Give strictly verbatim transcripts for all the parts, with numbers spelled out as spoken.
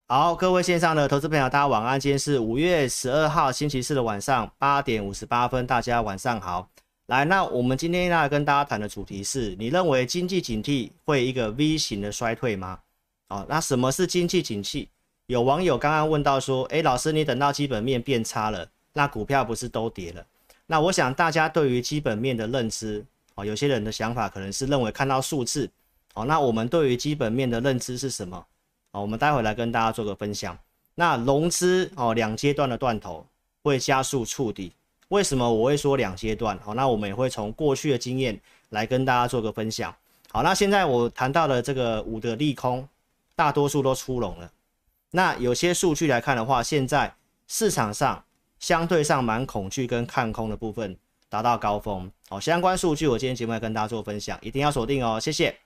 好，各位线上的投资朋友，大家晚安。今天是五月十二号星期四的晚上八点五十八分，大家晚上好。来，那我们今天要跟大家谈的主题是：你认为经济景气会一个 V 型的衰退吗？好，那什么是经济景气？有网友刚刚问到说，诶，老师，你等到基本面变差了，那股票不是都跌了？那我想大家对于基本面的认知，哦，有些人的想法可能是认为看到数字，哦，那我们对于基本面的认知是什么？哦，我们待会来跟大家做个分享。那融资哦，两阶段的断头会加速触底，为什么我会说两阶段？好，那我们也会从过去的经验来跟大家做个分享。好，那现在我谈到的这个五的利空，大多数都出笼了。那有些数据来看的话，现在市场上相对上蛮恐惧跟看空的部分达到高峰。好，相关数据我今天节目来跟大家做分享，一定要锁定哦，谢谢。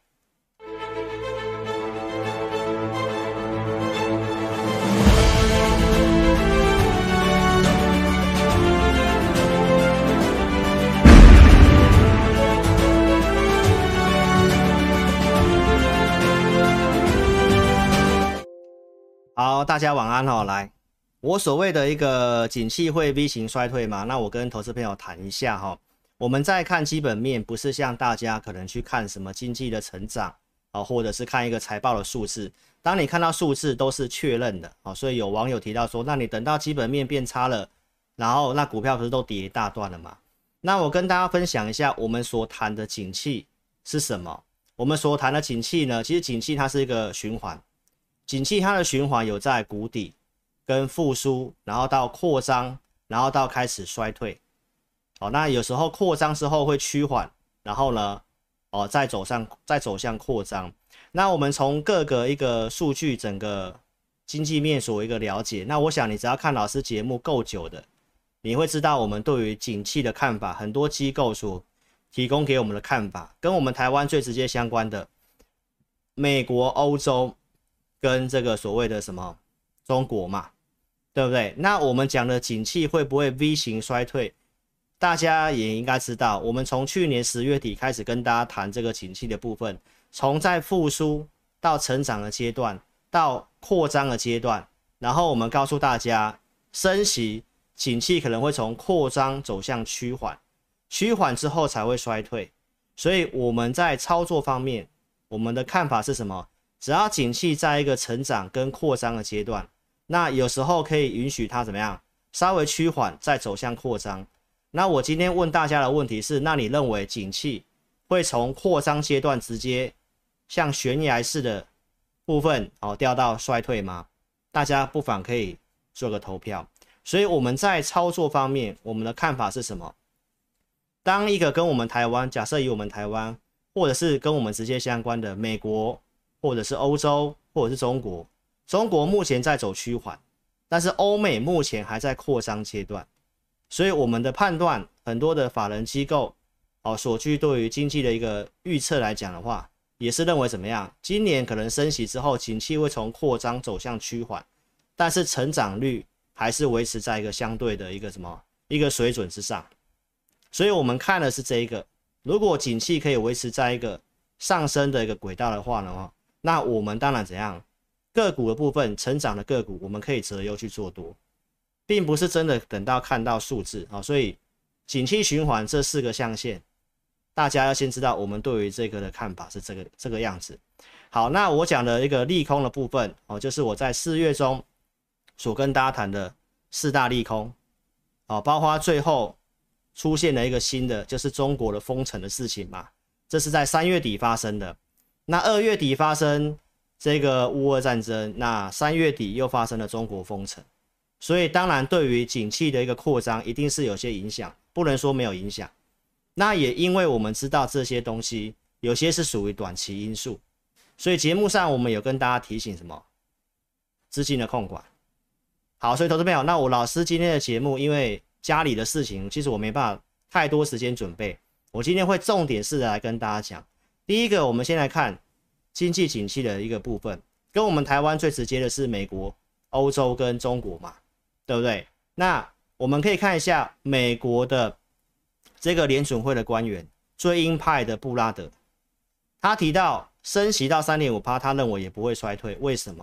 好，大家晚安哦。来，我所谓的一个景气会 V 型衰退嘛，那我跟投资朋友谈一下哈。我们在看基本面，不是像大家可能去看什么经济的成长啊，或者是看一个财报的数字。当你看到数字都是确认的啊，所以有网友提到说，那你等到基本面变差了，然后那股票不是都跌一大段了吗？那我跟大家分享一下，我们所谈的景气是什么？我们所谈的景气呢，其实景气它是一个循环。景气它的循环有在谷底跟复苏，然后到扩张，然后到开始衰退。好，那有时候扩张之后会趋缓，然后呢，哦，再走上再走向扩张。那我们从各个一个数据整个经济面所一个了解，那我想你只要看老师节目够久的，你会知道我们对于景气的看法，很多机构所提供给我们的看法，跟我们台湾最直接相关的美国、欧洲。跟这个所谓的什么中国嘛，对不对？那我们讲的景气会不会 V 型衰退？大家也应该知道，我们从去年十月底开始跟大家谈这个景气的部分，从在复苏到成长的阶段，到扩张的阶段，然后我们告诉大家，升息景气可能会从扩张走向趋缓，趋缓之后才会衰退。所以我们在操作方面，我们的看法是什么？只要景气在一个成长跟扩张的阶段，那有时候可以允许它怎么样稍微趋缓再走向扩张。那我今天问大家的问题是，那你认为景气会从扩张阶段直接像悬崖式的部分哦掉到衰退吗？大家不妨可以做个投票。所以我们在操作方面，我们的看法是什么？当一个跟我们台湾，假设以我们台湾，或者是跟我们直接相关的美国，或者是欧洲，或者是中国，中国目前在走趋缓，但是欧美目前还在扩张阶段，所以我们的判断，很多的法人机构哦所据对于经济的一个预测来讲的话，也是认为怎么样？今年可能升息之后，景气会从扩张走向趋缓，但是成长率还是维持在一个相对的一个什么一个水准之上，所以我们看的是这一个，如果景气可以维持在一个上升的一个轨道的话呢？那我们当然怎样？个股的部分，成长的个股，我们可以择优去做多，并不是真的等到看到数字啊。所以，景气循环这四个象限，大家要先知道我们对于这个的看法是这个这个样子。好，那我讲的一个利空的部分哦，就是我在四月中所跟大家谈的四大利空哦，包括最后出现了一个新的，就是中国的封城的事情嘛，这是在三月底发生的。那二月底发生这个乌俄战争，那三月底又发生了中国封城，所以当然对于景气的一个扩张一定是有些影响，不能说没有影响。那也因为我们知道这些东西有些是属于短期因素，所以节目上我们有跟大家提醒什么资金的控管。好，所以投资朋友，那我老师今天的节目因为家里的事情，其实我没办法太多时间准备，我今天会重点式的来跟大家讲。第一个，我们先来看经济景气的一个部分，跟我们台湾最直接的是美国、欧洲跟中国嘛，对不对？那我们可以看一下美国的这个联准会的官员，最鹰派的布拉德，他提到升息到 百分之三点五， 他认为也不会衰退，为什么？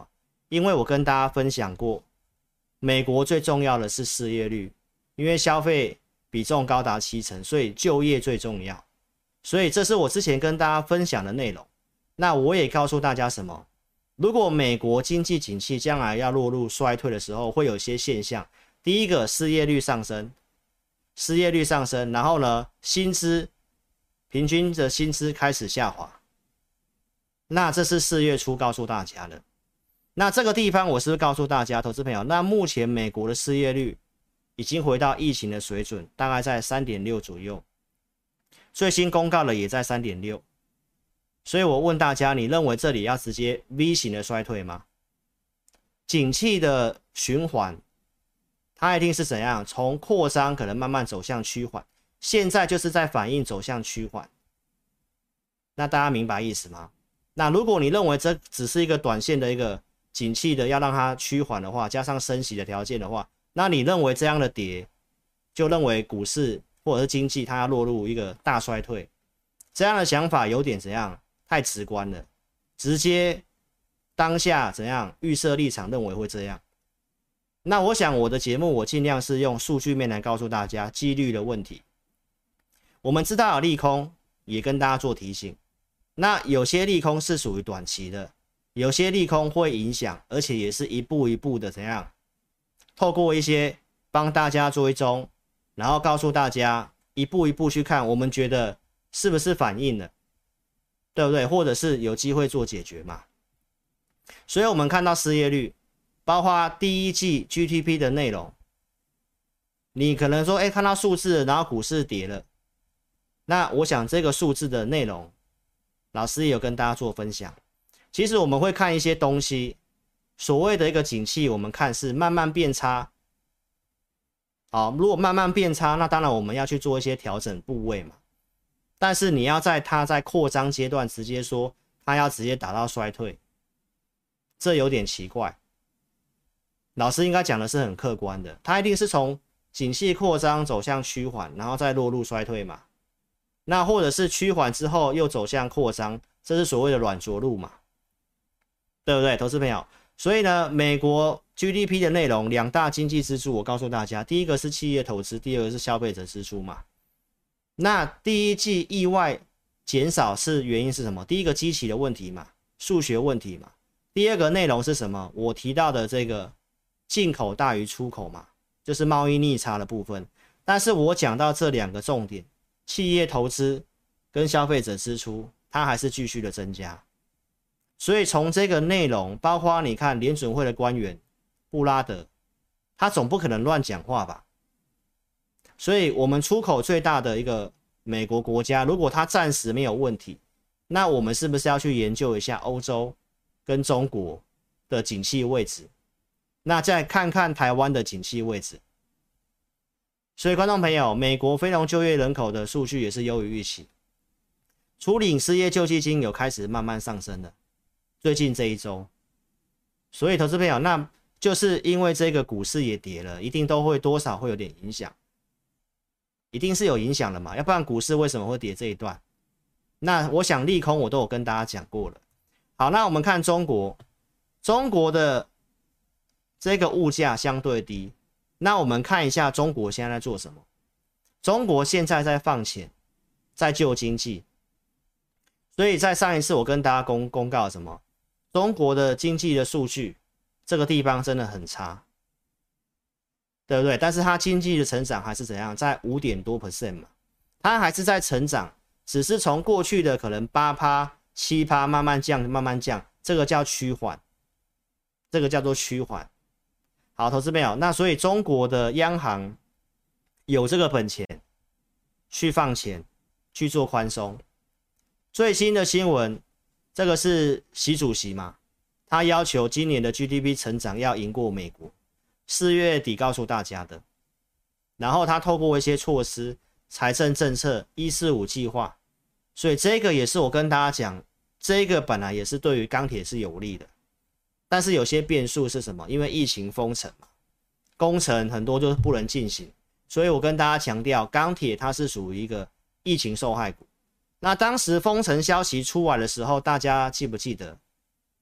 因为我跟大家分享过，美国最重要的是失业率，因为消费比重高达七成，所以就业最重要。所以这是我之前跟大家分享的内容。那我也告诉大家什么？如果美国经济景气将来要落入衰退的时候，会有一些现象。第一个，失业率上升，失业率上升，然后呢，薪资平均的薪资开始下滑。那这是四月初告诉大家的。那这个地方我是不是告诉大家，投资朋友，那目前美国的失业率已经回到疫情的水准，大概在 三点六 左右。最新公告的也在 三点六。所以我问大家，你认为这里要直接 V 型的衰退吗？景气的循环，它一定是怎样？从扩张可能慢慢走向趋缓，现在就是在反映走向趋缓。那大家明白意思吗？那如果你认为这只是一个短线的一个景气的要让它趋缓的话，加上升息的条件的话，那你认为这样的跌，就认为股市或者是经济它要落入一个大衰退，这样的想法有点怎样？太直观了，直接当下怎样预设立场认为会这样。那我想我的节目我尽量是用数据面来告诉大家几率的问题。我们知道有利空，也跟大家做提醒。那有些利空是属于短期的，有些利空会影响，而且也是一步一步的怎样，透过一些帮大家追踪，然后告诉大家一步一步去看，我们觉得是不是反应了。对不对？或者是有机会做解决嘛？所以我们看到失业率，包括第一季 G D P 的内容，你可能说，哎，看到数字，然后股市跌了。那我想这个数字的内容，老师也有跟大家做分享。其实我们会看一些东西，所谓的一个景气，我们看是慢慢变差。好，如果慢慢变差，那当然我们要去做一些调整部位嘛。但是你要在它在扩张阶段直接说它要直接打到衰退，这有点奇怪。老师应该讲的是很客观的，它一定是从景气扩张走向趋缓，然后再落入衰退嘛。那或者是趋缓之后又走向扩张，这是所谓的软着陆嘛，对不对，投资朋友？所以呢，美国 G D P 的内容两大经济支柱，我告诉大家，第一个是企业投资，第二个是消费者支出嘛。那第一季意外减少是原因是什么？第一个基期的问题嘛，数学问题嘛。第二个内容是什么？我提到的这个进口大于出口嘛，就是贸易逆差的部分。但是我讲到这两个重点，企业投资跟消费者支出，它还是继续的增加。所以从这个内容，包括你看联准会的官员布拉德，他总不可能乱讲话吧？所以我们出口最大的一个美国国家，如果它暂时没有问题，那我们是不是要去研究一下欧洲跟中国的景气位置？那再看看台湾的景气位置。所以观众朋友，美国非农就业人口的数据也是优于预期，初领失业救济金有开始慢慢上升了，最近这一周。所以投资朋友，那就是因为这个股市也跌了，一定都会多少会有点影响。一定是有影响的嘛，要不然股市为什么会跌这一段？那我想利空我都有跟大家讲过了。好，那我们看中国，中国的这个物价相对低，那我们看一下中国现在在做什么？中国现在在放钱，在救经济。所以在上一次我跟大家公公告什么？中国的经济的数据，这个地方真的很差。对不对？但是它经济的成长还是怎样，在五点多 percent 嘛，它还是在成长，只是从过去的可能 百分之八、百分之七 慢慢降，慢慢降，这个叫趋缓，这个叫做趋缓。好，投资朋友，那所以中国的央行有这个本钱去放钱，去做宽松。最新的新闻，这个是习主席嘛，他要求今年的 G D P 成长要赢过美国。四月底告诉大家的，然后他透过一些措施，财政政策一四五计划，所以这个也是我跟大家讲，这个本来也是对于钢铁是有利的，但是有些变数是什么？因为疫情封城嘛，工程很多就是不能进行，所以我跟大家强调，钢铁它是属于一个疫情受害股。那当时封城消息出来的时候，大家记不记得？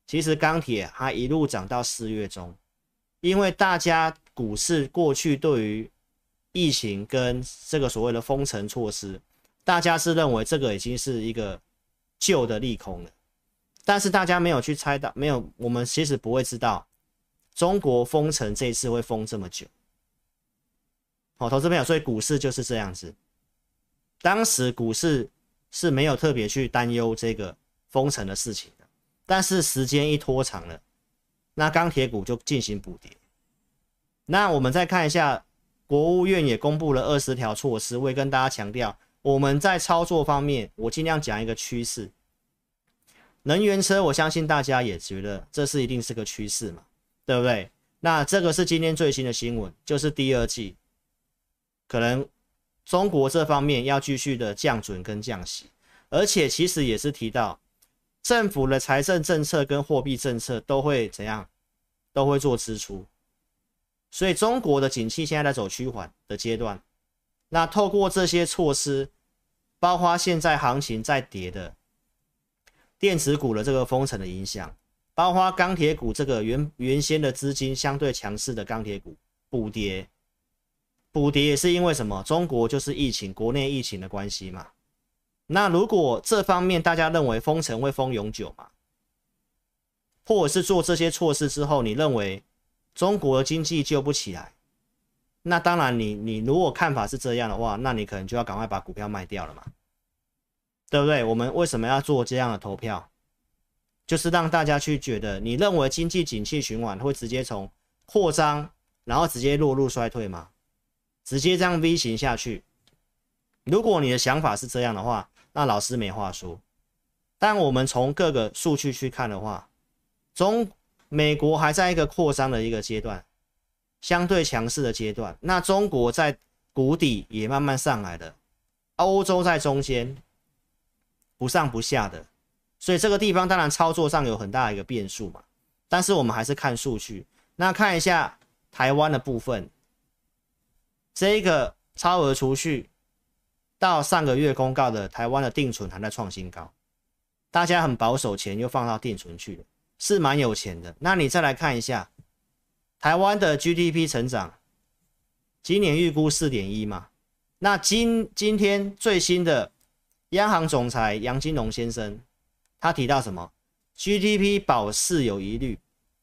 其实钢铁它一路涨到四月中，因为大家股市过去对于疫情跟这个所谓的封城措施，大家是认为这个已经是一个旧的利空了，但是大家没有去猜到，没有，我们其实不会知道中国封城这一次会封这么久。好，投资朋友，所以股市就是这样子，当时股市是没有特别去担忧这个封城的事情的，但是时间一拖长了，那钢铁股就进行补跌。那我们再看一下，国务院也公布了二十条措施，我也跟大家强调，我们在操作方面，我尽量讲一个趋势。能源车，我相信大家也觉得这是一定是个趋势嘛，对不对？那这个是今天最新的新闻，就是第二季可能中国这方面要继续的降准跟降息，而且其实也是提到政府的财政政策跟货币政策都会怎样，都会做支出。所以中国的景气现在在走趋缓的阶段，那透过这些措施，包括现在行情在跌的电子股的这个封城的影响，包括钢铁股这个原原先的资金相对强势的钢铁股补跌，补跌也是因为什么？中国就是疫情，国内疫情的关系嘛。那如果这方面大家认为封城会封永久嘛，或者是做这些措施之后，你认为中国的经济救不起来，那当然你你如果看法是这样的话，那你可能就要赶快把股票卖掉了嘛，对不对？我们为什么要做这样的投票？就是让大家去觉得，你认为经济景气循环会直接从扩张，然后直接落入衰退吗？直接这样 V 型下去？如果你的想法是这样的话，那老师没话说。但我们从各个数据去看的话，中美国还在一个扩张的一个阶段，相对强势的阶段。那中国在谷底也慢慢上来了，欧洲在中间，不上不下的，所以这个地方当然操作上有很大的一个变数嘛。但是我们还是看数据，那看一下台湾的部分，这个超额储蓄到上个月公告的台湾的定存还在创新高，大家很保守，钱又放到定存去了，是蛮有钱的。那你再来看一下台湾的 G D P 成长，今年预估 四点一 嘛，那今今天最新的央行总裁杨金龙先生他提到什么？ G D P 保四有疑虑，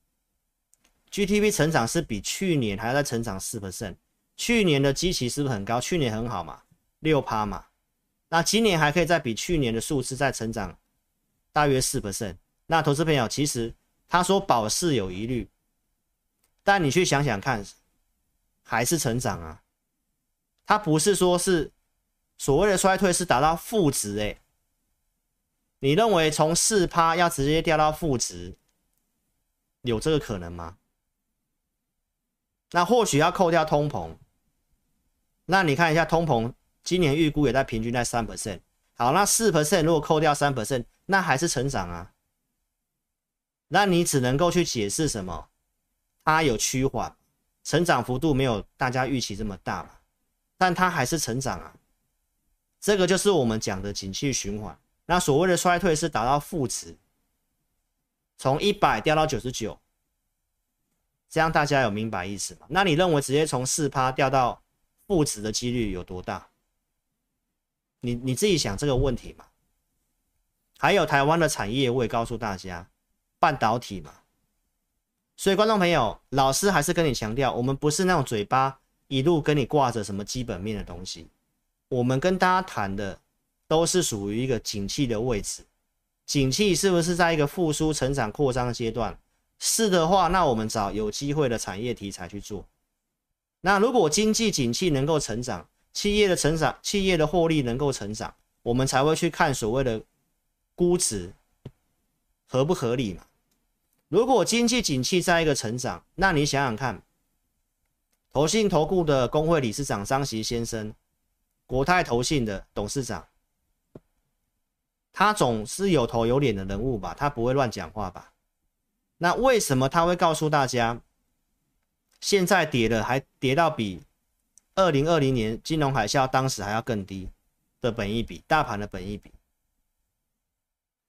G D P 成长是比去年还要再成长 百分之四， 去年的基期是不是很高？去年很好嘛， 百分之六 嘛，那今年还可以再比去年的数字再成长大约 百分之四。 那投资朋友，其实他说保四有疑虑，但你去想想看，还是成长啊，他不是说是所谓的衰退是达到负值诶，你认为从 百分之四 要直接掉到负值，有这个可能吗？那或许要扣掉通膨，那你看一下通膨今年预估也在平均在 百分之三， 好，那 百分之四 如果扣掉 百分之三， 那还是成长啊，那你只能够去解释什么？它有趋缓，成长幅度没有大家预期这么大嘛，但它还是成长啊，这个就是我们讲的景气循环。那所谓的衰退是达到负值，从一百掉到九十九，这样大家有明白意思吗？那你认为直接从 百分之四 掉到负值的几率有多大？你你自己想这个问题嘛。还有台湾的产业，我也告诉大家，半导体嘛。所以观众朋友，老师还是跟你强调，我们不是那种嘴巴一路跟你挂着什么基本面的东西，我们跟大家谈的都是属于一个景气的位置。景气是不是在一个复苏、成长、扩张的阶段？是的话，那我们找有机会的产业题材去做。那如果经济景气能够成长，企业的成长、企业的获利能够成长，我们才会去看所谓的估值合不合理嘛。如果经济景气在一个成长，那你想想看，投信投顾的工会理事长张席先生，国泰投信的董事长，他总是有头有脸的人物吧，他不会乱讲话吧？那为什么他会告诉大家，现在跌了还跌到比二零二零年金融海啸当时还要更低的本益比，大盘的本益比？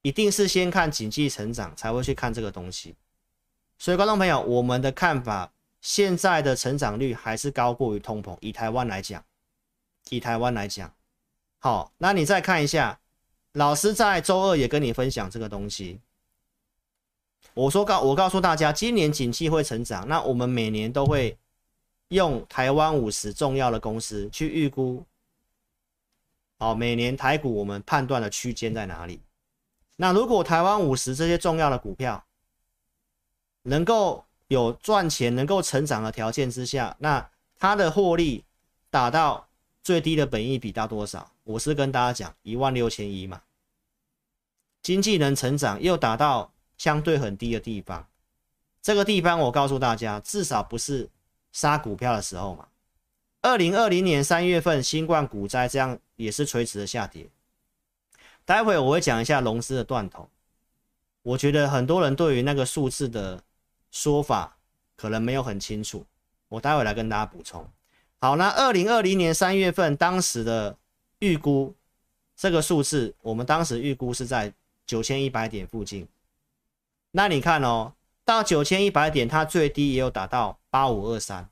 一定是先看经济成长才会去看这个东西。所以观众朋友，我们的看法，现在的成长率还是高过于通膨，以台湾来讲，以台湾来讲，好，那你再看一下，老师在周二也跟你分享这个东西。我说告我告诉大家，今年景气会成长，那我们每年都会用台湾五十重要的公司去预估，好，每年台股我们判断的区间在哪里？那如果台湾五十这些重要的股票能够有赚钱、能够成长的条件之下，那它的获利达到最低的本益比到多少？我是跟大家讲一万六千一嘛。经济能成长又达到相对很低的地方，这个地方我告诉大家，至少不是杀股票的时候嘛。二零二零年三月份新冠股灾，这样也是垂直的下跌。待会我会讲一下融资的断头，我觉得很多人对于那个数字的说法可能没有很清楚，我待会来跟大家补充。好，那二零二零年三月份当时的预估，这个数字我们当时预估是在九千一百点附近。那你看哦，到九千一百点，它最低也有达到八五二三。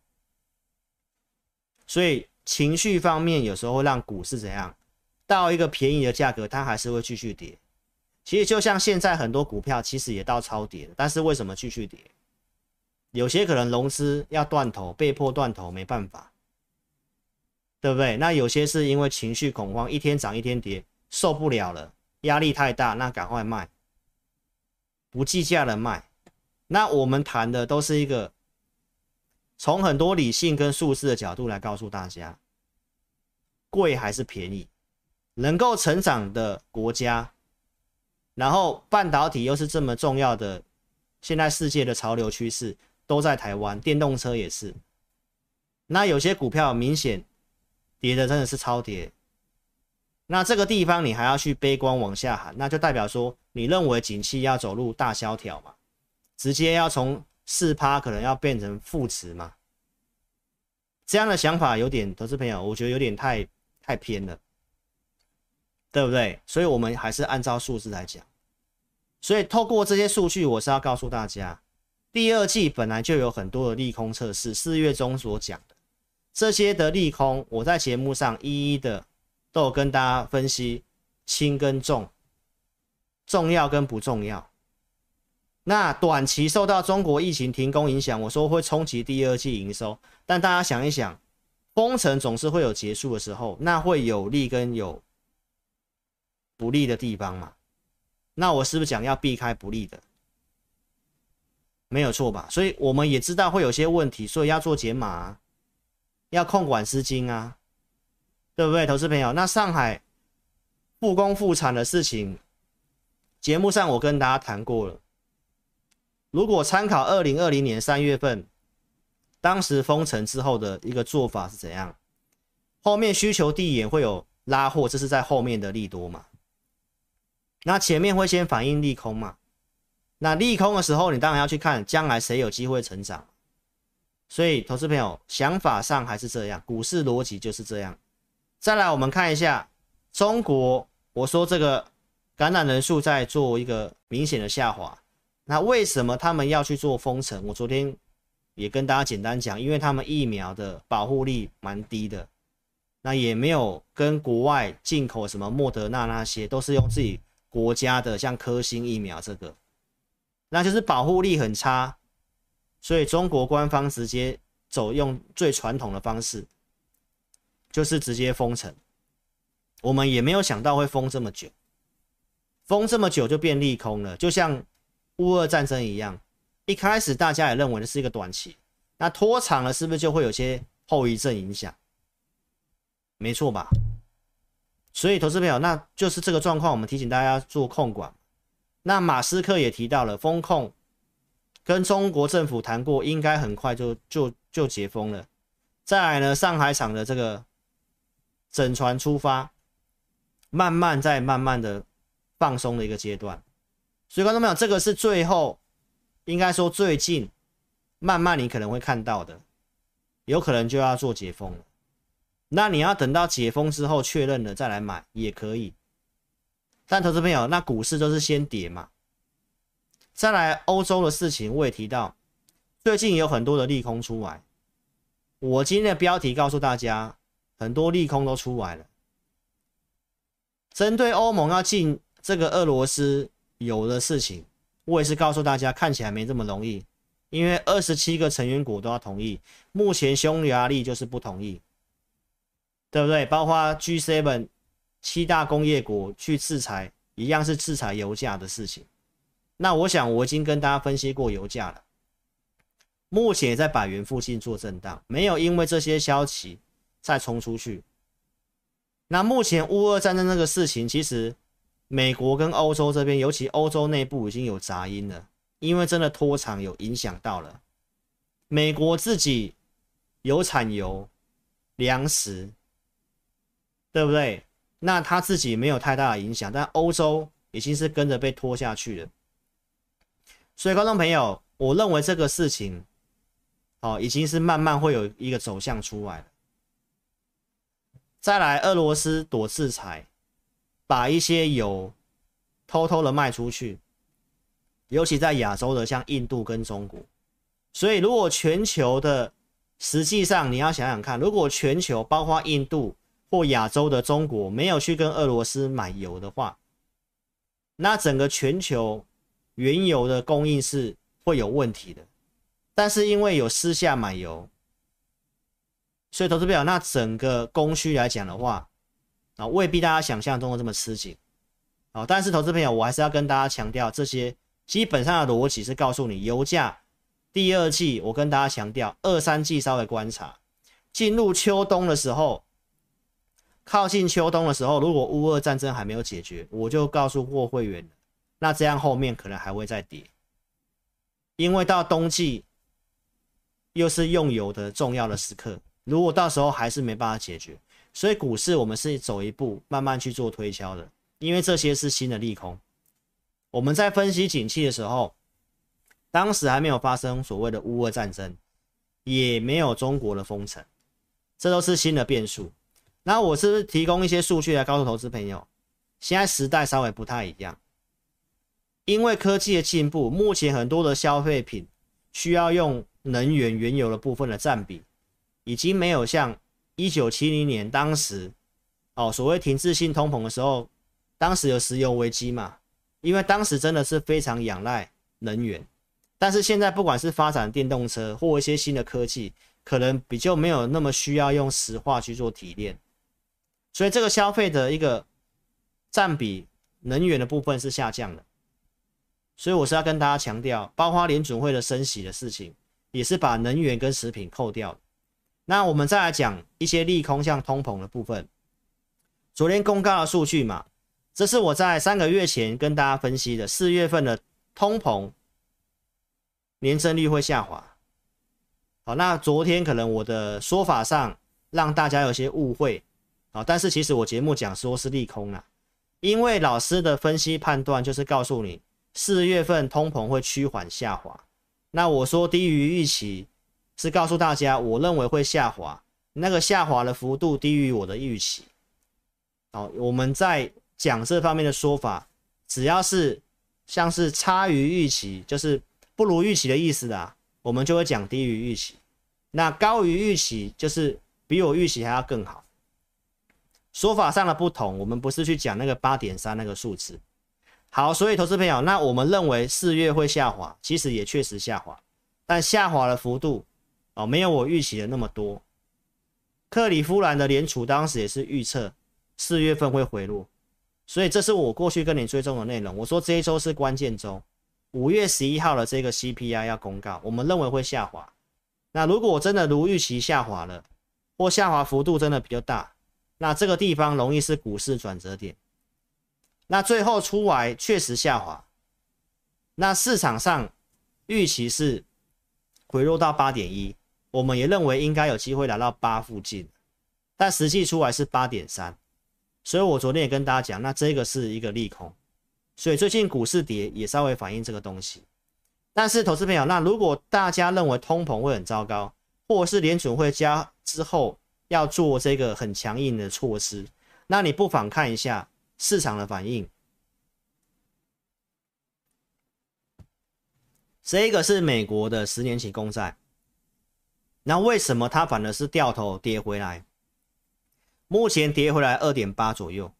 所以情绪方面有时候会让股市怎样，到一个便宜的价格，它还是会继续跌。其实就像现在很多股票其实也到超跌了，但是为什么继续跌？有些可能融资要断头，被迫断头，没办法，对不对？那有些是因为情绪恐慌，一天涨一天跌，受不了了，压力太大，那赶快卖，不计价的卖。那我们谈的都是一个从很多理性跟数字的角度来告诉大家，贵还是便宜，能够成长的国家，然后半导体又是这么重要的，现在世界的潮流趋势都在台湾，电动车也是。那有些股票明显跌的真的是超跌，那这个地方你还要去悲观往下喊，那就代表说你认为景气要走入大萧条嘛，直接要从 百分之四 可能要变成负值嘛。这样的想法有点，投资朋友我觉得有点太太偏了，对不对？所以我们还是按照数字来讲。所以透过这些数据，我是要告诉大家，第二季本来就有很多的利空测试，四月中所讲的这些的利空，我在节目上一一的都有跟大家分析轻跟重，重要跟不重要。那短期受到中国疫情停工影响，我说会冲击第二季营收，但大家想一想，封城总是会有结束的时候，那会有利跟有不利的地方嘛？那我是不是讲要避开不利的？没有错吧？所以我们也知道会有些问题，所以要做减码啊，要控管资金啊，对不对，投资朋友？那上海复工复产的事情，节目上我跟大家谈过了。如果参考二零二零年三月份当时封城之后的一个做法是怎样，后面需求递延会有拉货，这是在后面的利多嘛，那前面会先反映利空嘛，那利空的时候你当然要去看将来谁有机会成长。所以投资朋友想法上还是这样，股市逻辑就是这样。再来我们看一下中国，我说这个感染人数在做一个明显的下滑，那为什么他们要去做封城？我昨天也跟大家简单讲，因为他们疫苗的保护力蛮低的，那也没有跟国外进口什么莫德纳那些，都是用自己国家的像科兴疫苗这个，那就是保护力很差，所以中国官方直接走用最传统的方式，就是直接封城。我们也没有想到会封这么久，封这么久就变利空了，就像乌俄战争一样，一开始大家也认为这是一个短期，那拖长了是不是就会有些后遗症影响？没错吧？所以投资朋友，那就是这个状况，我们提醒大家做控管。那马斯克也提到了风控，跟中国政府谈过，应该很快就就就解封了。再来呢，上海厂的这个整船出发，慢慢再慢慢的放松的一个阶段。所以观众朋友，这个是最后应该说最近慢慢你可能会看到的，有可能就要做解封了。那你要等到解封之后确认了再来买也可以， 但投资朋友，那股市都是先跌嘛。再来欧洲的事情，我也提到，最近有很多的利空出来。我今天的标题告诉大家，很多利空都出来了。针对欧盟要进这个俄罗斯有的事情，我也是告诉大家，看起来没这么容易，因为二十七个成员国都要同意，目前匈牙利就是不同意，对不对？包括 G 七 七大工业国去制裁，一样是制裁油价的事情。那我想我已经跟大家分析过油价了，目前也在百元附近做震荡，没有因为这些消息再冲出去。那目前乌俄战争这个事情，其实美国跟欧洲这边，尤其欧洲内部已经有杂音了，因为真的拖长有影响到了。美国自己有产油、粮食，对不对？那他自己没有太大的影响，但欧洲已经是跟着被拖下去了。所以观众朋友，我认为这个事情哦，已经是慢慢会有一个走向出来了。再来，俄罗斯躲制裁，把一些油偷偷的卖出去，尤其在亚洲的像印度跟中国。所以如果全球的，实际上你要想想看，如果全球包括印度或亚洲的中国没有去跟俄罗斯买油的话，那整个全球原油的供应是会有问题的。但是因为有私下买油，所以投资朋友，那整个供需来讲的话，啊，未必大家想象中的这么吃紧。啊，但是投资朋友，我还是要跟大家强调，这些基本上的逻辑是告诉你，油价第二季，我跟大家强调，二三季稍微观察，进入秋冬的时候，靠近秋冬的时候，如果乌俄战争还没有解决，我就告诉过会员，那这样后面可能还会再跌，因为到冬季又是用油的重要的时刻，如果到时候还是没办法解决，所以股市我们是走一步慢慢去做推敲的，因为这些是新的利空。我们在分析景气的时候，当时还没有发生所谓的乌俄战争，也没有中国的封城，这都是新的变数。那我是不是提供一些数据来告诉投资朋友，现在时代稍微不太一样，因为科技的进步，目前很多的消费品需要用能源原油的部分的占比，已经没有像一九七零年当时哦所谓停滞性通膨的时候，当时有石油危机嘛，因为当时真的是非常仰赖能源。但是现在不管是发展电动车或一些新的科技，可能比较没有那么需要用石化去做提炼，所以这个消费的一个占比能源的部分是下降的。所以我是要跟大家强调，包括联准会的升息的事情，也是把能源跟食品扣掉的。那我们再来讲一些利空，像通膨的部分。昨天公告的数据嘛，这是我在三个月前跟大家分析的，四月份的通膨年增率会下滑。好，那昨天可能我的说法上让大家有些误会，好，但是其实我节目讲说是利空啦，因为老师的分析判断就是告诉你，四月份通膨会趋缓下滑。那我说低于预期，是告诉大家我认为会下滑，那个下滑的幅度低于我的预期。好，我们在讲这方面的说法，只要是像是差于预期，就是不如预期的意思啦，我们就会讲低于预期。那高于预期就是比我预期还要更好。说法上的不同，我们不是去讲那个 八点三 那个数字。好，所以投资朋友，那我们认为四月会下滑，其实也确实下滑，但下滑的幅度哦，没有我预期的那么多。克里夫兰的联储当时也是预测四月份会回落，所以这是我过去跟你追踪的内容。我说这一周是关键周，五月十一号的这个 C P I 要公告，我们认为会下滑。那如果真的如预期下滑了，或下滑幅度真的比较大，那这个地方容易是股市转折点。那最后出来确实下滑，那市场上预期是回落到 八点一， 我们也认为应该有机会来到八附近，但实际出来是 八点三， 所以我昨天也跟大家讲，那这个是一个利空，所以最近股市跌也稍微反映这个东西。但是投资朋友，那如果大家认为通膨会很糟糕，或者是联准会加之后要做这个很强硬的措施，那你不妨看一下市场的反应， 这个是美国的十年期公债，那为什么它反而是掉头跌回来？目前跌回来 二点八 左右，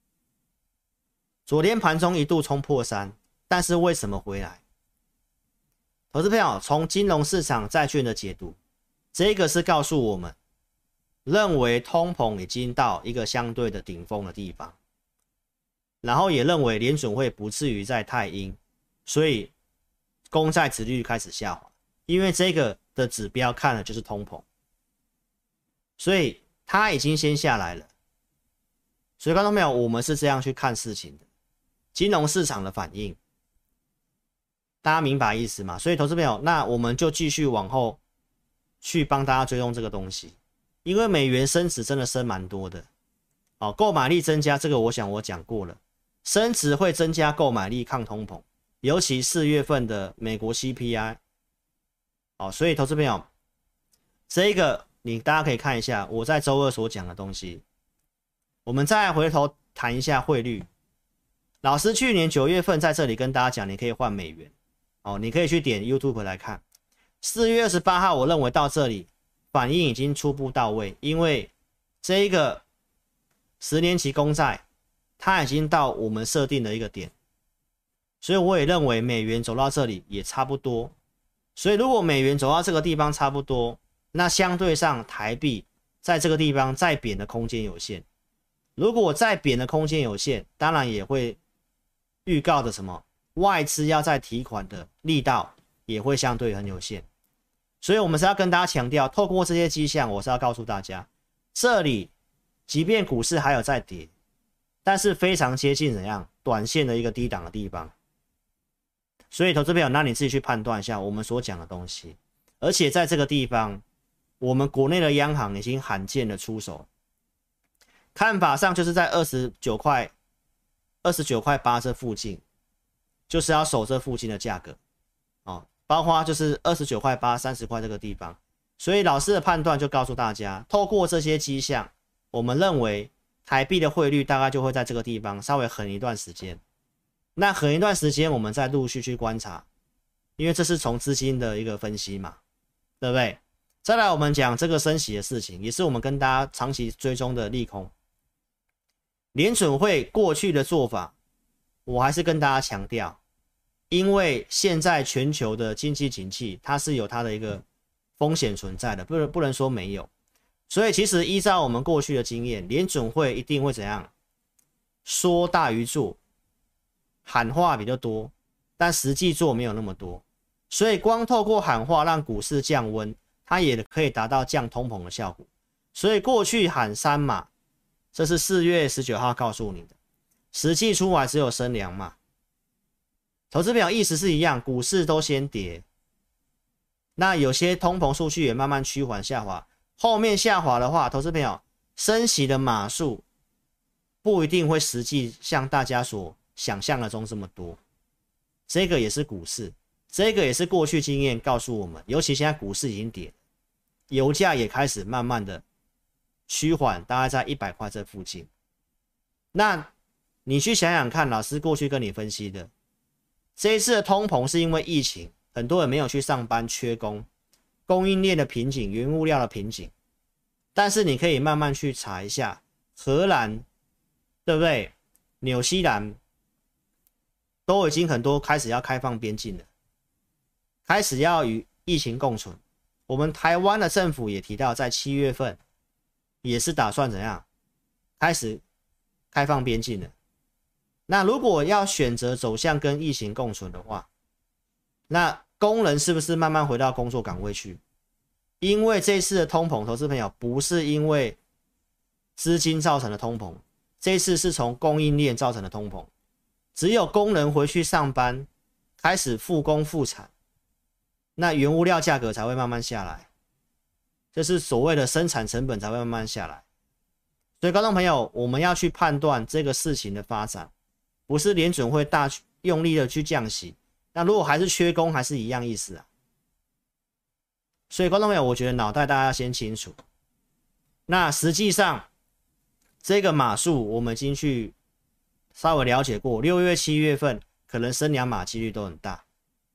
昨天盘中一度冲破三，但是为什么回来？投资朋友，从金融市场债券的解读，这个是告诉我们，认为通膨已经到一个相对的顶峰的地方，然后也认为联准会不至于再太鹰，所以公债殖利率开始下滑，因为这个的指标看了就是通膨，所以它已经先下来了。所以观众朋友，我们是这样去看事情的，金融市场的反应，大家明白意思吗？所以投资朋友，那我们就继续往后去帮大家追踪这个东西，因为美元升值真的升蛮多的，哦，购买力增加，这个我想我讲过了，升值会增加购买力抗通膨，尤其四月份的美国 C P I， 哦，所以投资朋友，这个你大家可以看一下我在周二所讲的东西，我们再回头谈一下汇率。老师去年九月份在这里跟大家讲，你可以换美元，哦，你可以去点 YouTube 来看。四月二十八号，我认为到这里反应已经初步到位，因为这一个十年期公债它已经到我们设定的一个点，所以我也认为美元走到这里也差不多。所以如果美元走到这个地方差不多，那相对上台币在这个地方再贬的空间有限。如果再贬的空间有限，当然也会预告的什么外资要再提款的力道也会相对很有限。所以我们是要跟大家强调，透过这些迹象，我是要告诉大家，这里即便股市还有在跌，但是非常接近怎样短线的一个低档的地方。所以投资朋友，那你自己去判断一下我们所讲的东西。而且在这个地方，我们国内的央行已经罕见的出手，看法上就是在二十九块二十九块八这附近，就是要守这附近的价格，哦，包括就是二十九块八、三十块这个地方。所以老师的判断就告诉大家，透过这些迹象，我们认为台币的汇率大概就会在这个地方稍微横一段时间。那横一段时间，我们再陆续去观察，因为这是从资金的一个分析嘛，对不对？再来我们讲这个升息的事情，也是我们跟大家长期追踪的利空。联准会过去的做法，我还是跟大家强调，因为现在全球的经济景气它是有它的一个风险存在的，不能不能说没有。所以其实依照我们过去的经验，联准会一定会怎样？说大于做，喊话比较多，但实际做没有那么多。所以光透过喊话让股市降温，它也可以达到降通膨的效果。所以过去喊三码，这是四月十九号告诉你的，实际出来只有升两码。投资表意思是一样，股市都先跌，那有些通膨数据也慢慢趋缓下滑，后面下滑的话，投资朋友升息的码数不一定会实际像大家所想象的中这么多。这个也是股市，这个也是过去经验告诉我们，尤其现在股市已经跌，油价也开始慢慢的趋缓，大概在一百块这附近。那你去想想看，老师过去跟你分析的，这一次的通膨是因为疫情，很多人没有去上班，缺工，供应链的瓶颈，原物料的瓶颈。但是你可以慢慢去查一下，荷兰，对不对？纽西兰都已经很多开始要开放边境了，开始要与疫情共存。我们台湾的政府也提到，在七月份也是打算怎样开始开放边境了。那如果要选择走向跟疫情共存的话，那工人是不是慢慢回到工作岗位去？因为这次的通膨，投资朋友不是因为资金造成的通膨，这次是从供应链造成的通膨。只有工人回去上班，开始复工复产，那原物料价格才会慢慢下来，这是所谓的生产成本才会慢慢下来。所以观众朋友，我们要去判断这个事情的发展，不是联准会大用力的去降息，那如果还是缺工，还是一样意思啊。所以观众朋友，我觉得脑袋大家先清楚。那实际上这个码数我们已经去稍微了解过，六月七月份可能升两码几率都很大。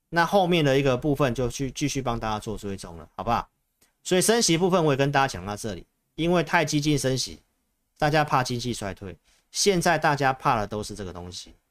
那后面的一个部分就去继续帮大家做追踪了，好不好？所以升息部分我也跟大家讲到这里，因为太激进升息，大家怕经济衰退，现在大家怕的都是这个东西。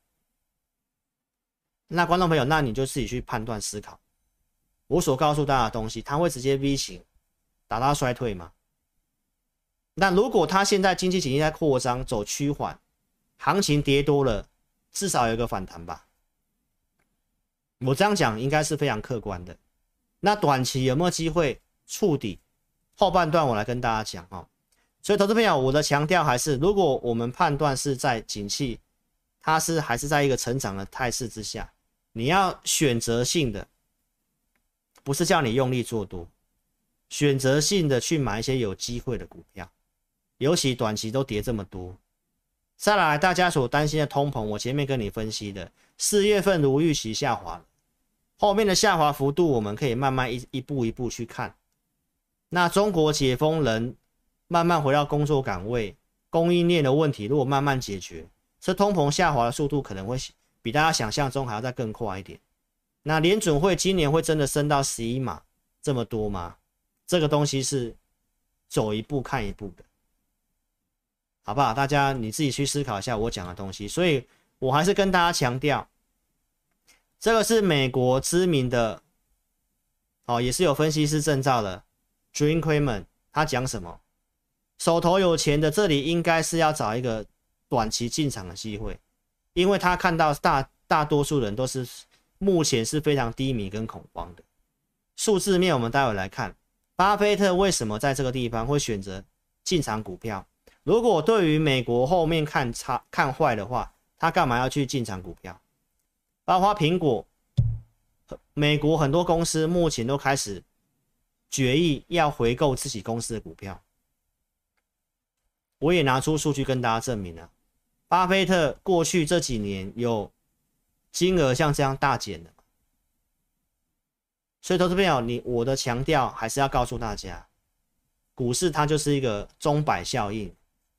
那观众朋友，那你就自己去判断思考，我所告诉大家的东西，它会直接 V 型打到衰退吗？那如果它现在经济景气在扩张走趋缓，行情跌多了，至少有一个反弹吧。我这样讲应该是非常客观的。那短期有没有机会触底？后半段我来跟大家讲哦。所以投资朋友，我的强调还是，如果我们判断是在景气，它是还是在一个成长的态势之下，你要选择性的，不是叫你用力做多，选择性的去买一些有机会的股票，尤其短期都跌这么多。再来，大家所担心的通膨，我前面跟你分析的，四月份如预期下滑了，后面的下滑幅度我们可以慢慢一一步一步去看。那中国解封人慢慢回到工作岗位，供应链的问题如果慢慢解决，这通膨下滑的速度可能会比大家想象中还要再更快一点。那联准会今年会真的升到十一码这么多吗？这个东西是走一步看一步的，好不好？大家你自己去思考一下我讲的东西。所以我还是跟大家强调，这个是美国知名的，哦，也是有分析师证照的 Jim Cramer， 他讲什么？手头有钱的这里应该是要找一个短期进场的机会，因为他看到大大多数人都是目前是非常低迷跟恐慌的。数字面我们待会来看，巴菲特为什么在这个地方会选择进场股票？如果对于美国后面看差看坏的话，他干嘛要去进场股票？包括苹果，美国很多公司目前都开始决议要回购自己公司的股票。我也拿出数据跟大家证明了，巴菲特过去这几年有金额像这样大减的。所以投资朋友，你我的强调还是要告诉大家，股市它就是一个钟摆效应。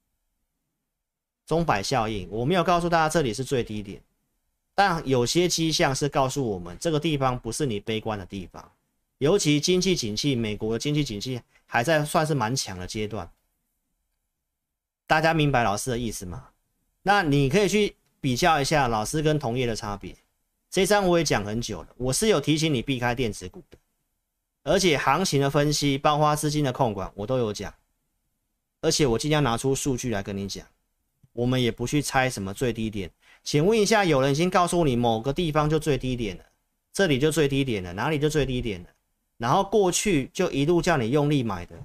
钟摆效应，我没有告诉大家这里是最低点，但有些迹象是告诉我们这个地方不是你悲观的地方，尤其经济景气，美国的经济景气还在算是蛮强的阶段。大家明白老师的意思吗？那你可以去比较一下老师跟同业的差别。这张我也讲很久了，我是有提醒你避开电子股的，而且行情的分析，包括资金的控管，我都有讲，而且我尽量拿出数据来跟你讲。我们也不去猜什么最低点。请问一下，有人已经告诉你某个地方就最低点了，这里就最低点了，哪里就最低点了，然后过去就一路叫你用力买的，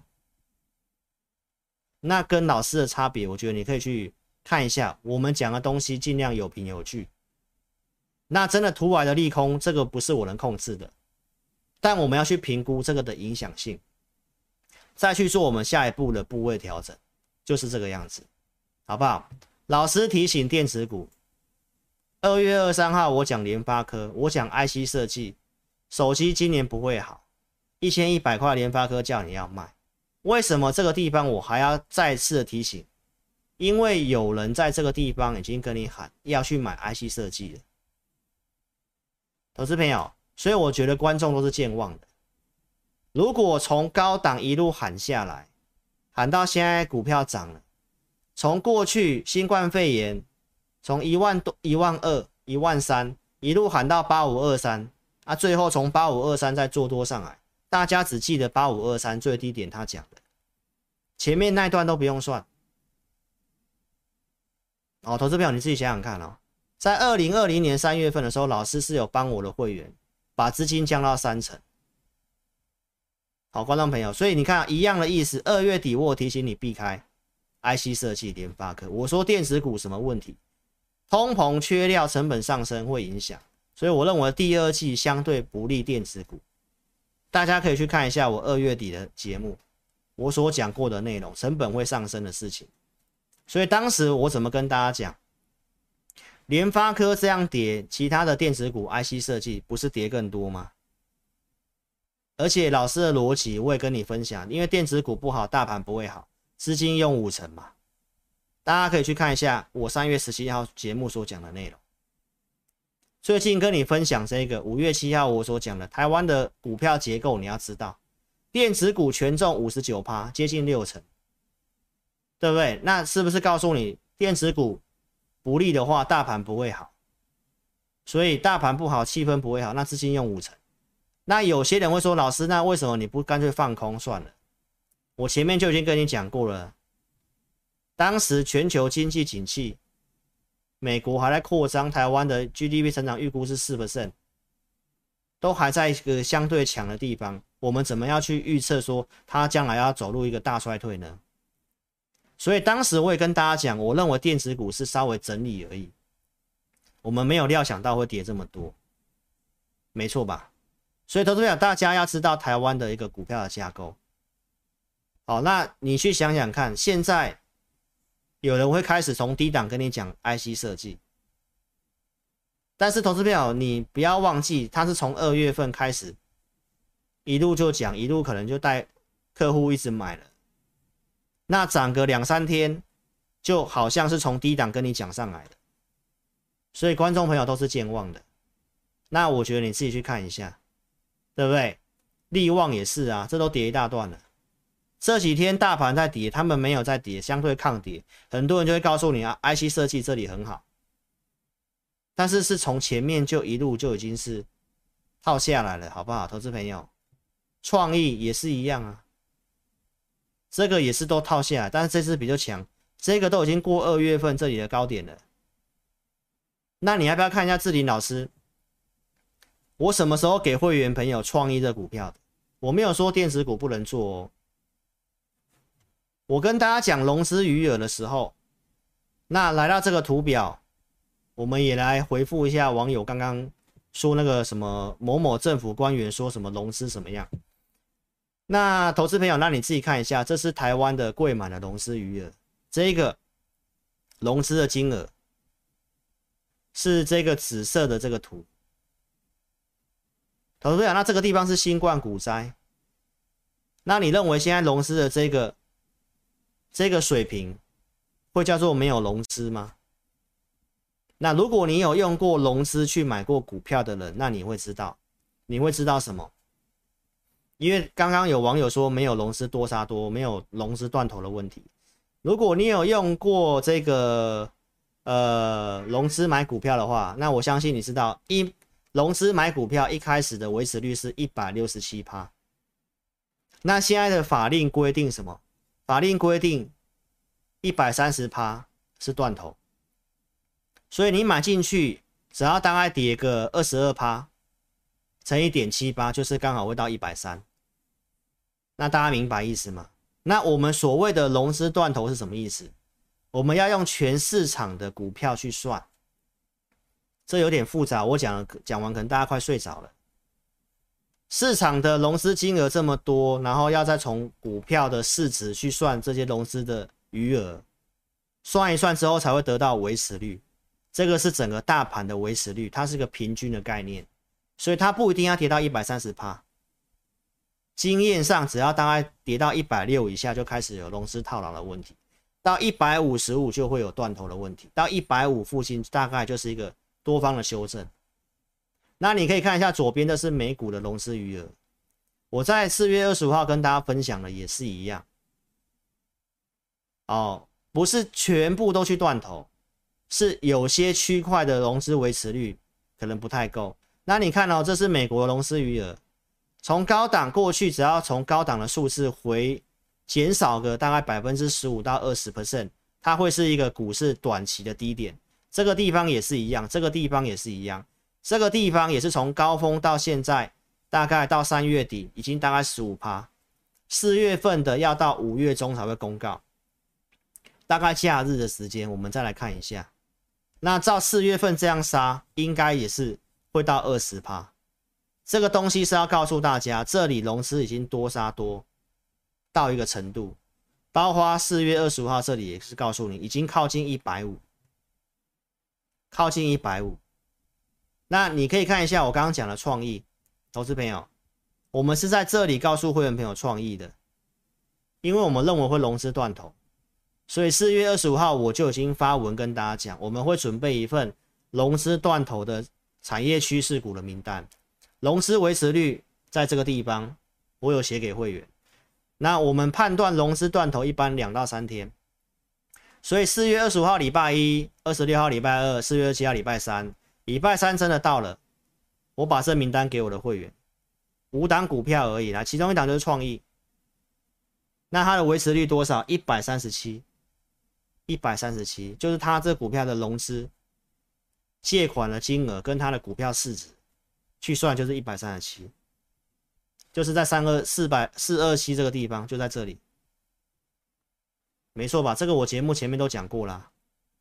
那跟老师的差别，我觉得你可以去看一下，我们讲的东西尽量有凭有据。那真的突来的利空，这个不是我能控制的，但我们要去评估这个的影响性，再去做我们下一步的部位调整，就是这个样子，好不好？老师提醒电子股，二月二十三号我讲联发科，我讲 I C 设计，手机今年不会好，一千一百块联发科叫你要卖，为什么这个地方我还要再次的提醒？因为有人在这个地方已经跟你喊要去买 I C 设计了。投资朋友，所以我觉得观众都是健忘的。如果从高档一路喊下来，喊到现在股票涨了，从过去新冠肺炎，从一万多、一万二、一万三，一路喊到八五二三，啊，最后从八五二三再做多上来，大家只记得八五二三最低点他讲的，前面那段都不用算。哦，投资朋友你自己想想看哦。在二零二零年三月份的时候，老师是有帮我的会员把资金降到三成。好，观众朋友，所以你看一样的意思。二月底我提醒你避开 I C 设计、联发科，我说电子股什么问题？通膨、缺料、成本上升会影响，所以我认为第二季相对不利电子股。大家可以去看一下我二月底的节目，我所讲过的内容，成本会上升的事情。所以当时我怎么跟大家讲？联发科这样跌，其他的电子股 I C 设计不是跌更多吗？而且老师的逻辑我也跟你分享，因为电子股不好，大盘不会好，资金用五成嘛。大家可以去看一下我三月十七号节目所讲的内容。 最近跟你分享这个五月七号我所讲的台湾的股票结构，你要知道，电子股权重 百分之五十九， 接近六成，对不对？那是不是告诉你电子股不利的话，大盘不会好？所以大盘不好，气氛不会好，那资金用五成。那有些人会说，老师，那为什么你不干脆放空算了？我前面就已经跟你讲过了，当时全球经济景气，美国还在扩张，台湾的 G D P 成长预估是 百分之四， 都还在一个相对强的地方，我们怎么样去预测说它将来要走入一个大衰退呢？所以当时我也跟大家讲，我认为电子股是稍微整理而已，我们没有料想到会跌这么多，没错吧？所以投资者大家要知道台湾的一个股票的架构。好，那你去想想看，现在有人会开始从低档跟你讲 I C 设计，但是投资票你不要忘记，他是从二月份开始一路就讲，一路可能就带客户一直买了，那涨个两三天就好像是从低档跟你讲上来的，所以观众朋友都是健忘的。那我觉得你自己去看一下，对不对？力旺也是啊，这都跌一大段了。这几天大盘在跌，他们没有在跌，相对抗跌，很多人就会告诉你啊 ，I C 设计这里很好，但是是从前面就一路就已经是套下来了，好不好？投资朋友，创意也是一样啊，这个也是都套下来，但是这次比较强，这个都已经过二月份这里的高点了。那你要不要看一下志霖老师？我什么时候给会员朋友创意这股票的？我没有说电子股不能做哦。我跟大家讲融资余额的时候，那来到这个图表，我们也来回复一下网友刚刚说那个什么某某政府官员说什么融资什么样。那投资朋友，那你自己看一下，这是台湾的柜满的融资余额，这个融资的金额是这个紫色的这个图。投资朋友，那这个地方是新冠股灾，那你认为现在融资的这个这个水平会叫做没有融资吗？那如果你有用过融资去买过股票的人，那你会知道，你会知道什么？因为刚刚有网友说没有融资多杀多，没有融资断头的问题。如果你有用过这个呃融资买股票的话，那我相信你知道，一融资买股票一开始的维持率是 百分之一百六十七。那现在的法令规定什么？法令规定 百分之一百三十 是断头，所以你买进去只要大概跌个 百分之二十二 乘以 一点七八， 就是刚好会到一百三十。那大家明白意思吗？那我们所谓的融资断头是什么意思？我们要用全市场的股票去算，这有点复杂，我讲讲完可能大家快睡着了。市场的融资金额这么多，然后要再从股票的市值去算这些融资的余额，算一算之后才会得到维持率。这个是整个大盘的维持率，它是个平均的概念，所以它不一定要跌到 百分之一百三十。经验上只要大概跌到一百六以下就开始有融资套牢的问题，到一百五十五就会有断头的问题，到一百五附近大概就是一个多方的修正。那你可以看一下左边的是美股的融资余额，我在四月二十五号跟大家分享的也是一样哦，不是全部都去断头，是有些区块的融资维持率可能不太够。那你看哦，这是美国的融资余额，从高档过去只要从高档的数字回减少个大概 百分之十五 到 百分之二十， 它会是一个股市短期的低点。这个地方也是一样，这个地方也是一样，这个地方也是从高峰到现在大概到三月底已经大概 百分之十五， 四月份的要到五月中才会公告，大概假日的时间我们再来看一下。那照四月份这样杀应该也是会到 百分之二十， 这个东西是要告诉大家，这里融资已经多杀多到一个程度，包括四月二十五号这里也是告诉你已经靠近一百五十，靠近一百五十。那你可以看一下我刚刚讲的创意，投资朋友，我们是在这里告诉会员朋友创意的，因为我们认为会融资断头，所以四月二十五号我就已经发文跟大家讲，我们会准备一份融资断头的产业趋势股的名单，融资维持率在这个地方，我有写给会员。那我们判断融资断头一般两到三天，所以四月二十五号礼拜一，二十六号礼拜二，四月二十七号礼拜三，礼拜三真的到了，我把这名单给我的会员，五档股票而已啦，其中一档就是创意，那它的维持率多少？一百三十七，一百三十七，就是它这股票的融资借款的金额跟它的股票市值去算，就是一百三十七。就是在三二四百四二七这个地方，就在这里，没错吧？这个我节目前面都讲过啦，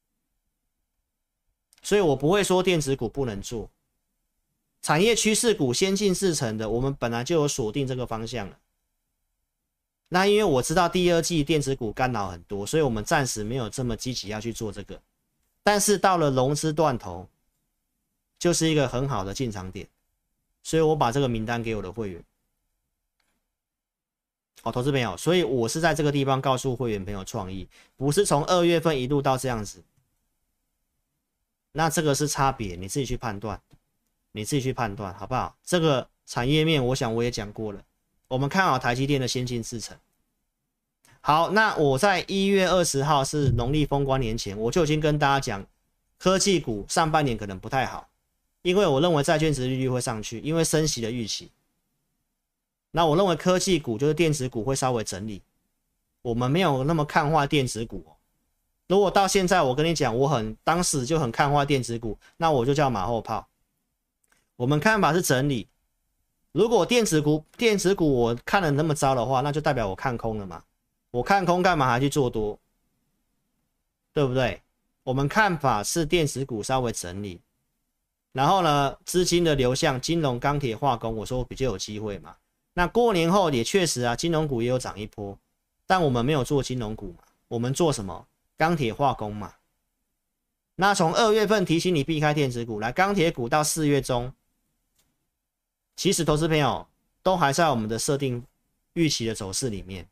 所以我不会说电子股不能做，产业趋势股、先进制程的，我们本来就有锁定这个方向了。那因为我知道第二季电子股干扰很多，所以我们暂时没有这么积极要去做这个。但是到了融资断头，就是一个很好的进场点，所以我把这个名单给我的会员。好，投资朋友，所以我是在这个地方告诉会员朋友创意，不是从二月份一路到这样子。那这个是差别，你自己去判断，你自己去判断，好不好？这个产业面，我想我也讲过了。我们看好台积电的先进制程。好，那我在一月二十号是农历封关年前，我就已经跟大家讲，科技股上半年可能不太好，因为我认为债券殖利率会上去，因为升息的预期。那我认为科技股就是电子股会稍微整理，我们没有那么看坏电子股哦。如果到现在我跟你讲，我很当时就很看坏电子股，那我就叫马后炮。我们看法是整理，如果电子股电子股我看得那么糟的话，那就代表我看空了嘛。我看空干嘛还去做多？对不对？我们看法是电子股稍微整理，然后呢，资金的流向，金融、钢铁、化工，我说比较有机会嘛。那过年后也确实啊，金融股也有涨一波，但我们没有做金融股嘛，我们做什么？钢铁化工嘛。那从二月份提醒你避开电子股，来钢铁股到四月中，其实投资朋友都还在我们的设定预期的走势里面，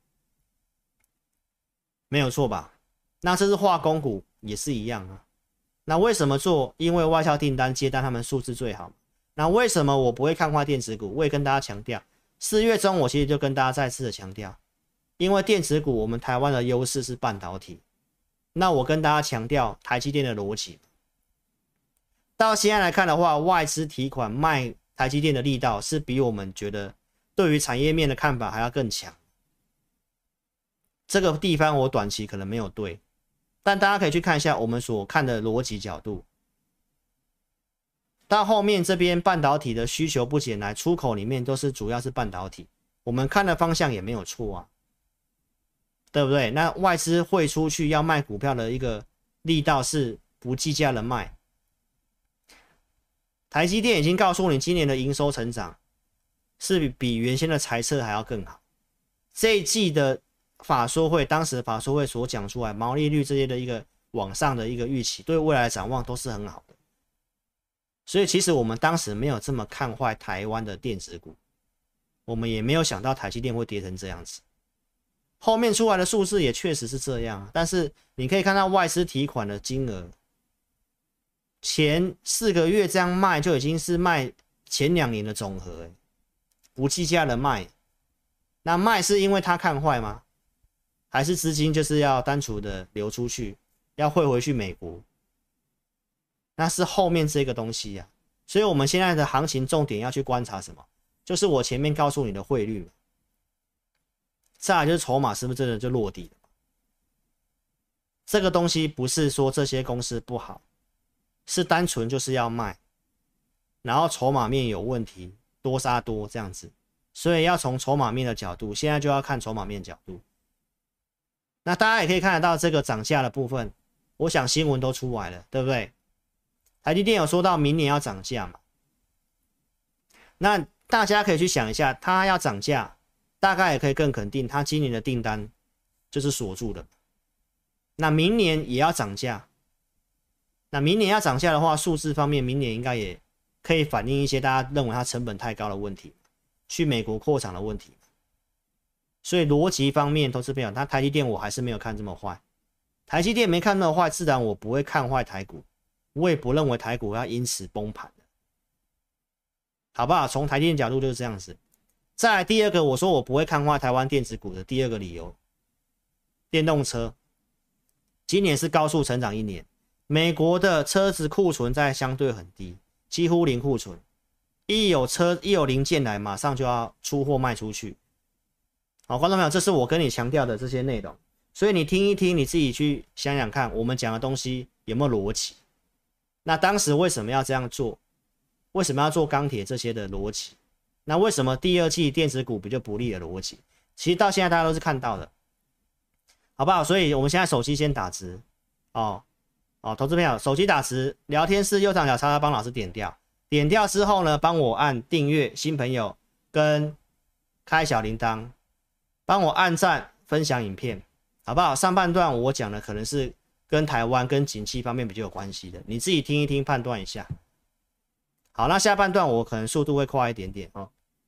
没有错吧？那这是化工股也是一样啊。那为什么做？因为外销订单接单他们数字最好。那为什么我不会看坏电子股？我也跟大家强调。四月中，我其实就跟大家再次的强调，因为电子股我们台湾的优势是半导体，那我跟大家强调台积电的逻辑。到现在来看的话，外资提款卖台积电的力道是比我们觉得对于产业面的看法还要更强。这个地方我短期可能没有对，但大家可以去看一下我们所看的逻辑角度。到后面这边半导体的需求不减来，出口里面都是主要是半导体，我们看的方向也没有错啊，对不对？那外资汇出去要卖股票的一个力道是不计价的卖。台积电已经告诉你，今年的营收成长是比原先的财测还要更好。这一季的法说会，当时法说会所讲出来毛利率这些的一个往上的一个预期，对未来的展望都是很好的。所以其实我们当时没有这么看坏台湾的电子股，我们也没有想到台积电会跌成这样子。后面出来的数字也确实是这样，但是你可以看到外资提款的金额，前四个月这样卖就已经是卖前两年的总和，不计价的卖。那卖是因为他看坏吗？还是资金就是要单纯的流出去，要汇回去美国？那是后面这个东西呀、啊，所以我们现在的行情重点要去观察什么？就是我前面告诉你的汇率，再来就是筹码是不是真的就落地了？这个东西不是说这些公司不好，是单纯就是要卖，然后筹码面有问题，多杀多这样子，所以要从筹码面的角度，现在就要看筹码面角度。那大家也可以看得到这个涨价的部分，我想新闻都出来了，对不对？台积电有说到明年要涨价嘛？那大家可以去想一下，它要涨价，大概也可以更肯定，它今年的订单就是锁住的。那明年也要涨价，那明年要涨价的话，数字方面，明年应该也可以反映一些大家认为它成本太高的问题，去美国扩厂的问题。所以逻辑方面，投资朋友，它台积电我还是没有看这么坏。台积电没看那么坏，自然我不会看坏台股。我也不认为台股要因此崩盘的， 好不好？从台积电角度就是这样子。再来第二个，我说我不会看坏台湾电子股的第二个理由，电动车今年是高速成长一年，美国的车子库存在相对很低，几乎零库存，一有车一有零件来，马上就要出货卖出去。好，观众朋友，这是我跟你强调的这些内容，所以你听一听，你自己去想想看，我们讲的东西有没有逻辑？那当时为什么要这样做？为什么要做钢铁这些的逻辑？那为什么第二季电子股比较不利的逻辑？其实到现在大家都是看到的，好不好？所以我们现在手机先打直哦哦，投资朋友，手机打直，聊天室右上角叉叉帮老师点掉，点掉之后呢，帮我按订阅，新朋友跟开小铃铛，帮我按赞分享影片，好不好？上半段我讲的可能是跟台湾跟景气方面比较有关系的，你自己听一听，判断一下。好，那下半段我可能速度会快一点点哦。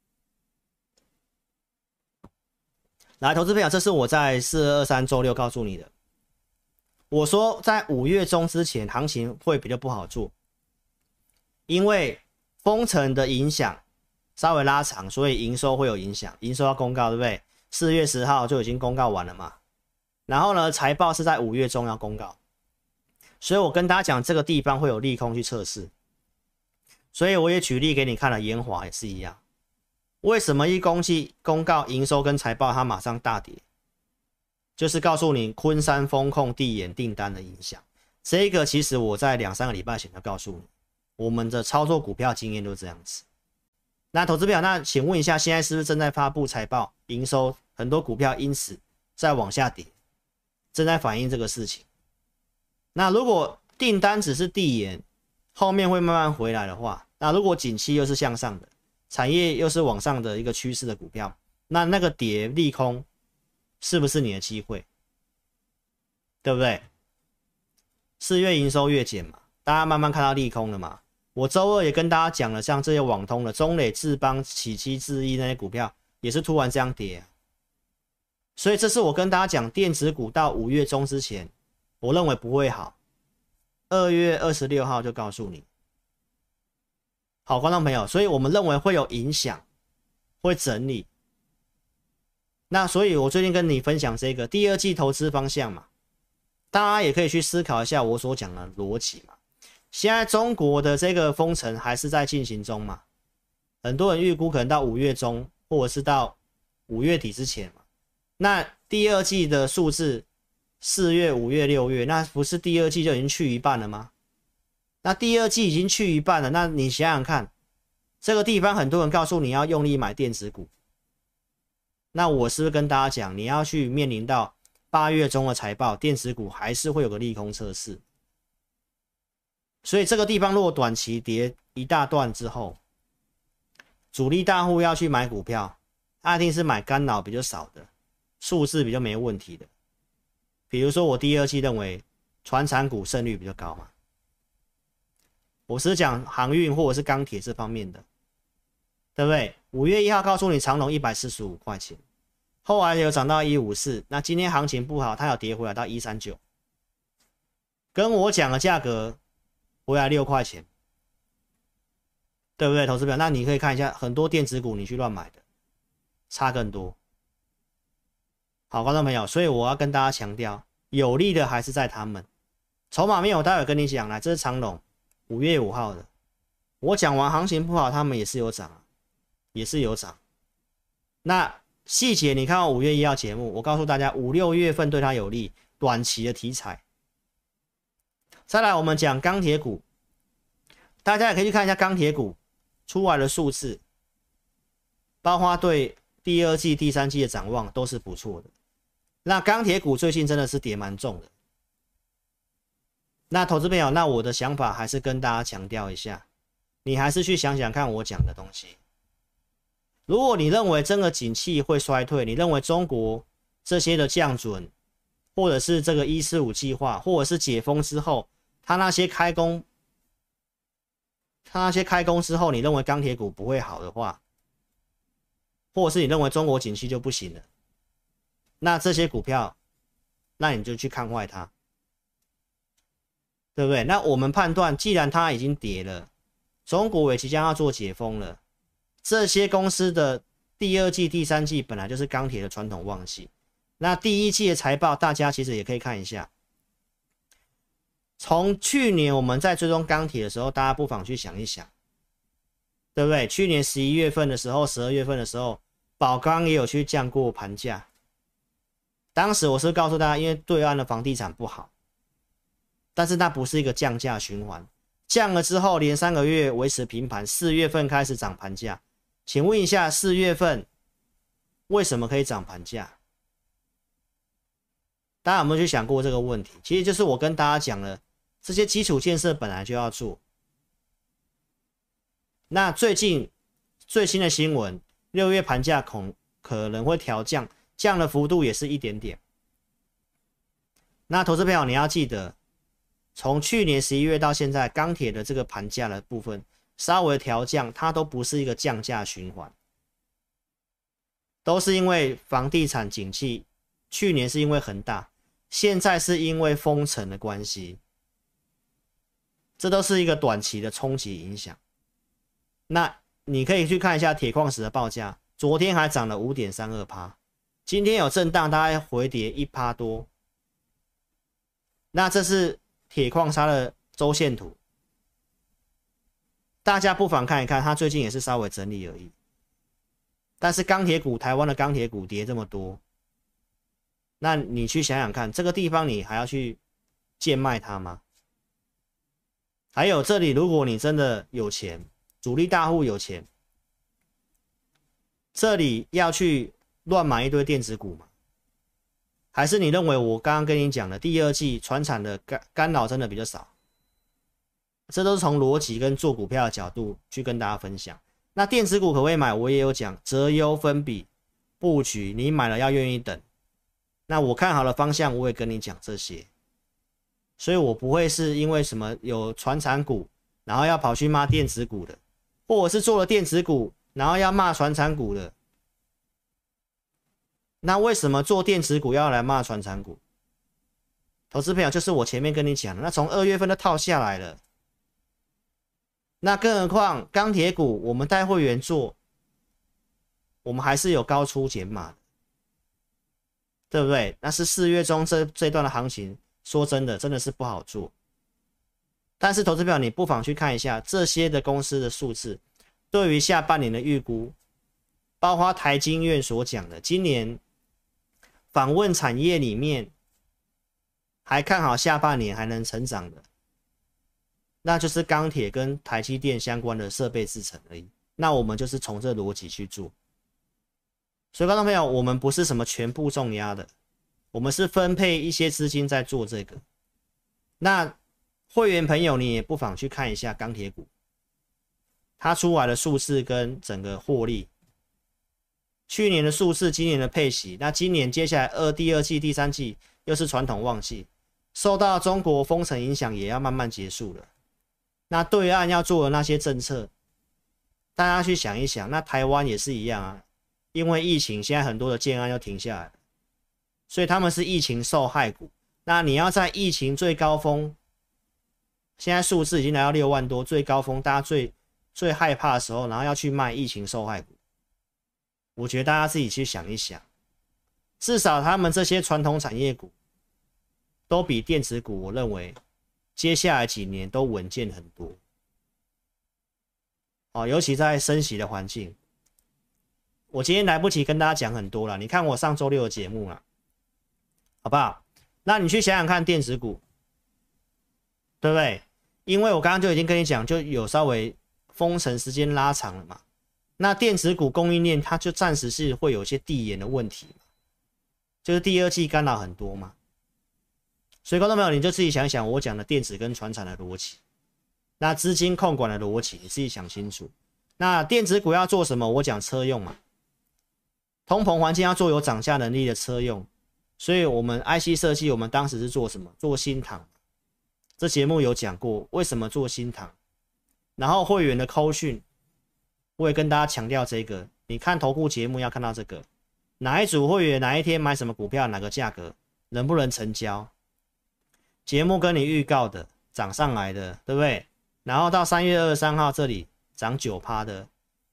来，投资朋友，这是我在四二二三周六告诉你的。我说在五月中之前，行情会比较不好做，因为封城的影响稍微拉长，所以营收会有影响，营收要公告，对不对？四月十号就已经公告完了嘛。然后呢，财报是在五月中要公告，所以我跟大家讲，这个地方会有利空去测试。所以我也举例给你看了，研华也是一样。为什么一公季公告营收跟财报它马上大跌？就是告诉你昆山风控递延订单的影响。这个其实我在两三个礼拜前就告诉你，我们的操作股票经验都这样子。那投资表，那请问一下，现在是不是正在发布财报营收？很多股票因此在往下跌，正在反映这个事情。那如果订单只是递延，后面会慢慢回来的话，那如果景气又是向上的，产业又是往上的一个趋势的股票，那那个跌利空是不是你的机会？对不对？四月营收月减嘛，大家慢慢看到利空了嘛。我周二也跟大家讲了，像这些网通的中磊、智邦、启基、智毅那些股票，也是突然这样跌啊。所以这是我跟大家讲，电子股到五月中之前，我认为不会好。二月二十六号就告诉你，好，观众朋友，所以我们认为会有影响，会整理。那所以我最近跟你分享这个第二季投资方向嘛，大家也可以去思考一下我所讲的逻辑嘛。现在中国的这个封城还是在进行中嘛，很多人预估可能到五月中或者是到五月底之前嘛。那第二季的数字四月、五月、六月，那不是第二季就已经去一半了吗？那第二季已经去一半了，那你想想看，这个地方很多人告诉你要用力买电子股，那我是不是跟大家讲，你要去面临到八月中的财报，电子股还是会有个利空测试。所以这个地方如果短期跌一大段之后，主力大户要去买股票，他一定是买干扰比较少的，数字比较没问题的。比如说我第二季认为传产股胜率比较高嘛，我是讲航运或者是钢铁这方面的，对不对？五月一号告诉你长荣一百四十五块钱，后来有涨到一百五十四，那今天行情不好，它有跌回来到一百三十九，跟我讲的价格回来六块钱，对不对？投资表，那你可以看一下，很多电子股你去乱买的，差更多。好，观众朋友，所以我要跟大家强调，有利的还是在他们。筹码面我待会跟你讲了，这是长荣五月五号的，我讲完行情不好，他们也是有涨，也是有涨。那细节你看到五月一号节目，我告诉大家，五六月份对它有利，短期的题材。再来，我们讲钢铁股，大家也可以去看一下钢铁股出来的数字，包括对第二季、第三季的展望都是不错的。那钢铁股最近真的是跌蛮重的。那投资朋友，那我的想法还是跟大家强调一下，你还是去想想看我讲的东西。如果你认为真的景气会衰退，你认为中国这些的降准，或者是这个一四五计划，或者是解封之后，他那些开工，他那些开工之后，你认为钢铁股不会好的话，或者是你认为中国景气就不行了，那这些股票，那你就去看坏它，对不对？那我们判断，既然它已经跌了，中国也即将要做解封了， 这些公司的第二季、第三季本来就是钢铁的传统旺季。那第一季的财报，大家其实也可以看一下。从去年我们在追踪钢铁的时候，大家不妨去想一想，对不对？去年十一月份的时候、十二月份的时候，宝钢也有去降过盘价。当时我是告诉大家，因为对岸的房地产不好，但是那不是一个降价循环，降了之后连三个月维持平盘，四月份开始涨盘价。请问一下，四月份为什么可以涨盘价？大家有没有去想过这个问题？其实就是我跟大家讲了，这些基础建设本来就要做。那最近最新的新闻，六月盘价恐可能会调降，降的幅度也是一点点。那投资朋友你要记得，从去年十一月到现在，钢铁的这个盘价的部分稍微调降，它都不是一个降价循环，都是因为房地产景气，去年是因为恒大，现在是因为封城的关系，这都是一个短期的冲击影响。那你可以去看一下铁矿石的报价，昨天还涨了 百分之五点三二， 今天有震荡，大概回跌 百分之一 多。那这是铁矿砂的周线图，大家不妨看一看，它最近也是稍微整理而已。但是钢铁股，台湾的钢铁股跌这么多，那你去想想看，这个地方你还要去贱卖它吗？还有这里，如果你真的有钱，主力大户有钱，这里要去乱买一堆电子股吗？还是你认为我刚刚跟你讲的第二季传产的干干扰真的比较少？这都是从逻辑跟做股票的角度去跟大家分享。那电子股可不可以买？我也有讲择优分比布局，你买了要愿意等。那我看好的方向，我也跟你讲这些，所以我不会是因为什么有传产股，然后要跑去骂电子股的，或者是做了电子股，然后要骂传产股的。那为什么做电子股要来骂传产股？投资朋友，就是我前面跟你讲的，那从二月份都套下来了。那更何况钢铁股，我们带会员做，我们还是有高出减码的，对不对？那是四月中这这段的行情，说真的，真的是不好做。但是投资朋友，你不妨去看一下这些的公司的数字，对于下半年的预估，包括台经院所讲的，今年访问产业里面还看好下半年还能成长的，那就是钢铁跟台积电相关的设备制程而已。那我们就是从这逻辑去做。所以观众朋友，我们不是什么全部重压的，我们是分配一些资金在做这个。那会员朋友，你也不妨去看一下钢铁股，它出来的数字跟整个获利，去年的数字，今年的配息，那今年接下来二第二季、第三季又是传统旺季，受到中国封城影响，也要慢慢结束了。那对岸要做的那些政策，大家去想一想。那台湾也是一样啊，因为疫情，现在很多的建案又停下来了，所以他们是疫情受害股。那你要在疫情最高峰，现在数字已经来到六万多，最高峰大家最最害怕的时候，然后要去卖疫情受害股，我觉得大家自己去想一想，至少他们这些传统产业股都比电子股，我认为接下来几年都稳健很多。哦，尤其在升息的环境，我今天来不及跟大家讲很多了，你看我上周六的节目了，好不好？那你去想想看电子股，对不对？因为我刚刚就已经跟你讲，就有稍微封城时间拉长了嘛。那电子股供应链它就暂时是会有一些递延的问题嘛，就是第二季干扰很多嘛。所以观众朋友，你就自己想想我讲的电子跟传产的逻辑，那资金控管的逻辑，你自己想清楚。那电子股要做什么？我讲车用嘛，通膨环境要做有涨价能力的车用，所以我们 I C 设计，我们当时是做什么？做新唐，这节目有讲过为什么做新唐。然后会员的扣讯，我也跟大家强调这个，你看投顾节目要看到这个，哪一组会员哪一天买什么股票，哪个价格，能不能成交？节目跟你预告的涨上来的，对不对？然后到三月二十三号这里涨 百分之九 的，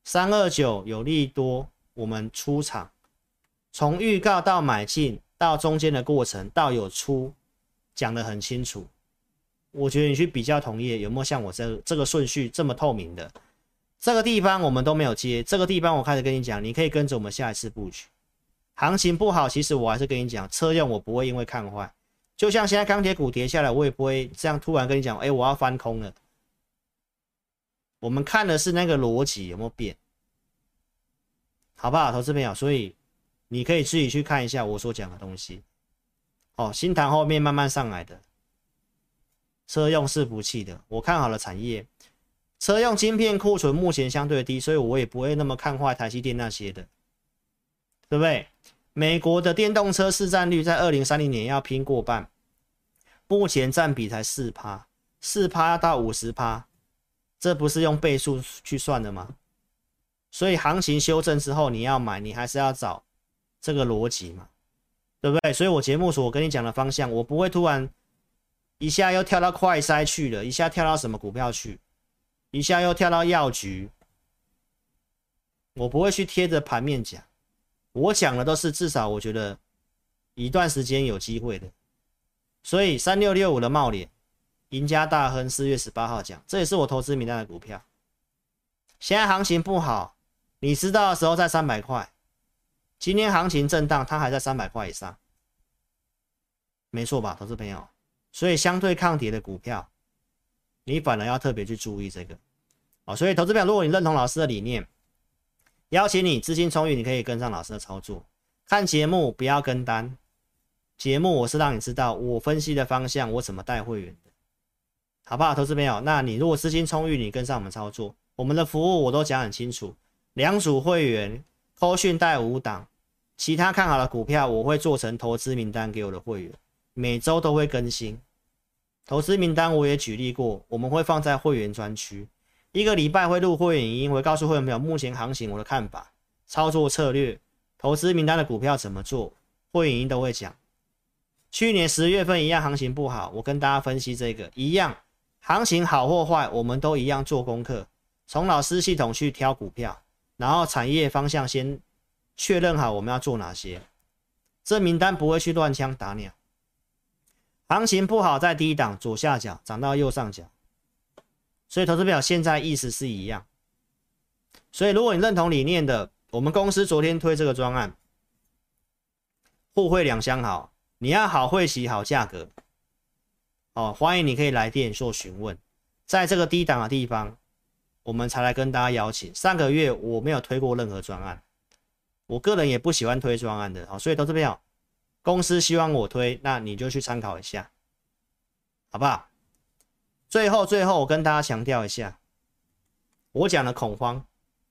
三二九有利多，我们出场，从预告到买进到中间的过程到有出，讲得很清楚。我觉得你去比较同业有没有像我这这个顺序这么透明的？这个地方我们都没有接，这个地方我开始跟你讲，你可以跟着我们下一次布局。行情不好，其实我还是跟你讲，车用我不会因为看坏，就像现在钢铁股跌下来，我也不会这样突然跟你讲，哎，我要翻空了。我们看的是那个逻辑有没有变，好不好，投资朋友？所以你可以自己去看一下我所讲的东西。哦，新塘后面慢慢上来的，车用伺服器的，我看好了产业。车用晶片库存目前相对低，所以我也不会那么看坏台积电那些的，对不对？美国的电动车市占率在二零三零年要拼过半，目前占比才 百分之四， 百分之四 要到 百分之五十， 这不是用倍数去算的吗？所以行情修正之后你要买，你还是要找这个逻辑嘛，对不对？所以我节目所跟你讲的方向，我不会突然一下又跳到快筛去了，一下跳到什么股票去，一下又跳到药局，我不会去贴着盘面讲，我讲的都是至少我觉得一段时间有机会的。所以三六六五的茂联，赢家大亨四月十八号讲，这也是我投资名单的股票。现在行情不好，你知道的时候在三百块，今天行情震荡，它还在三百块以上，没错吧，投资朋友？所以相对抗跌的股票，你反而要特别去注意这个。好，所以投资朋友，如果你认同老师的理念，邀请你资金充裕，你可以跟上老师的操作。看节目不要跟单，节目我是让你知道我分析的方向，我怎么带会员的，好不好，投资朋友？那你如果资金充裕，你跟上我们操作，我们的服务我都讲很清楚，两组会员扣讯带五档，其他看好的股票我会做成投资名单给我的会员，每周都会更新。投资名单我也举例过，我们会放在会员专区，一个礼拜会录会员影音，会告诉会员朋友目前行情我的看法、操作策略、投资名单的股票怎么做，会员影音都会讲。去年十月份一样行情不好，我跟大家分析这个一样，行情好或坏，我们都一样做功课，从老师系统去挑股票，然后产业方向先确认好我们要做哪些，这名单不会去乱枪打鸟。行情不好在低档左下角涨到右上角，所以投资表现在意思是一样。所以如果你认同理念的，我们公司昨天推这个专案，互惠两相好，你要好会期好价格哦，欢迎你可以来电做询问。在这个低档的地方，我们才来跟大家邀请。上个月我没有推过任何专案，我个人也不喜欢推专案的，好，所以投资朋友，公司希望我推，那你就去参考一下，好不好？最后最后我跟大家强调一下，我讲的恐慌，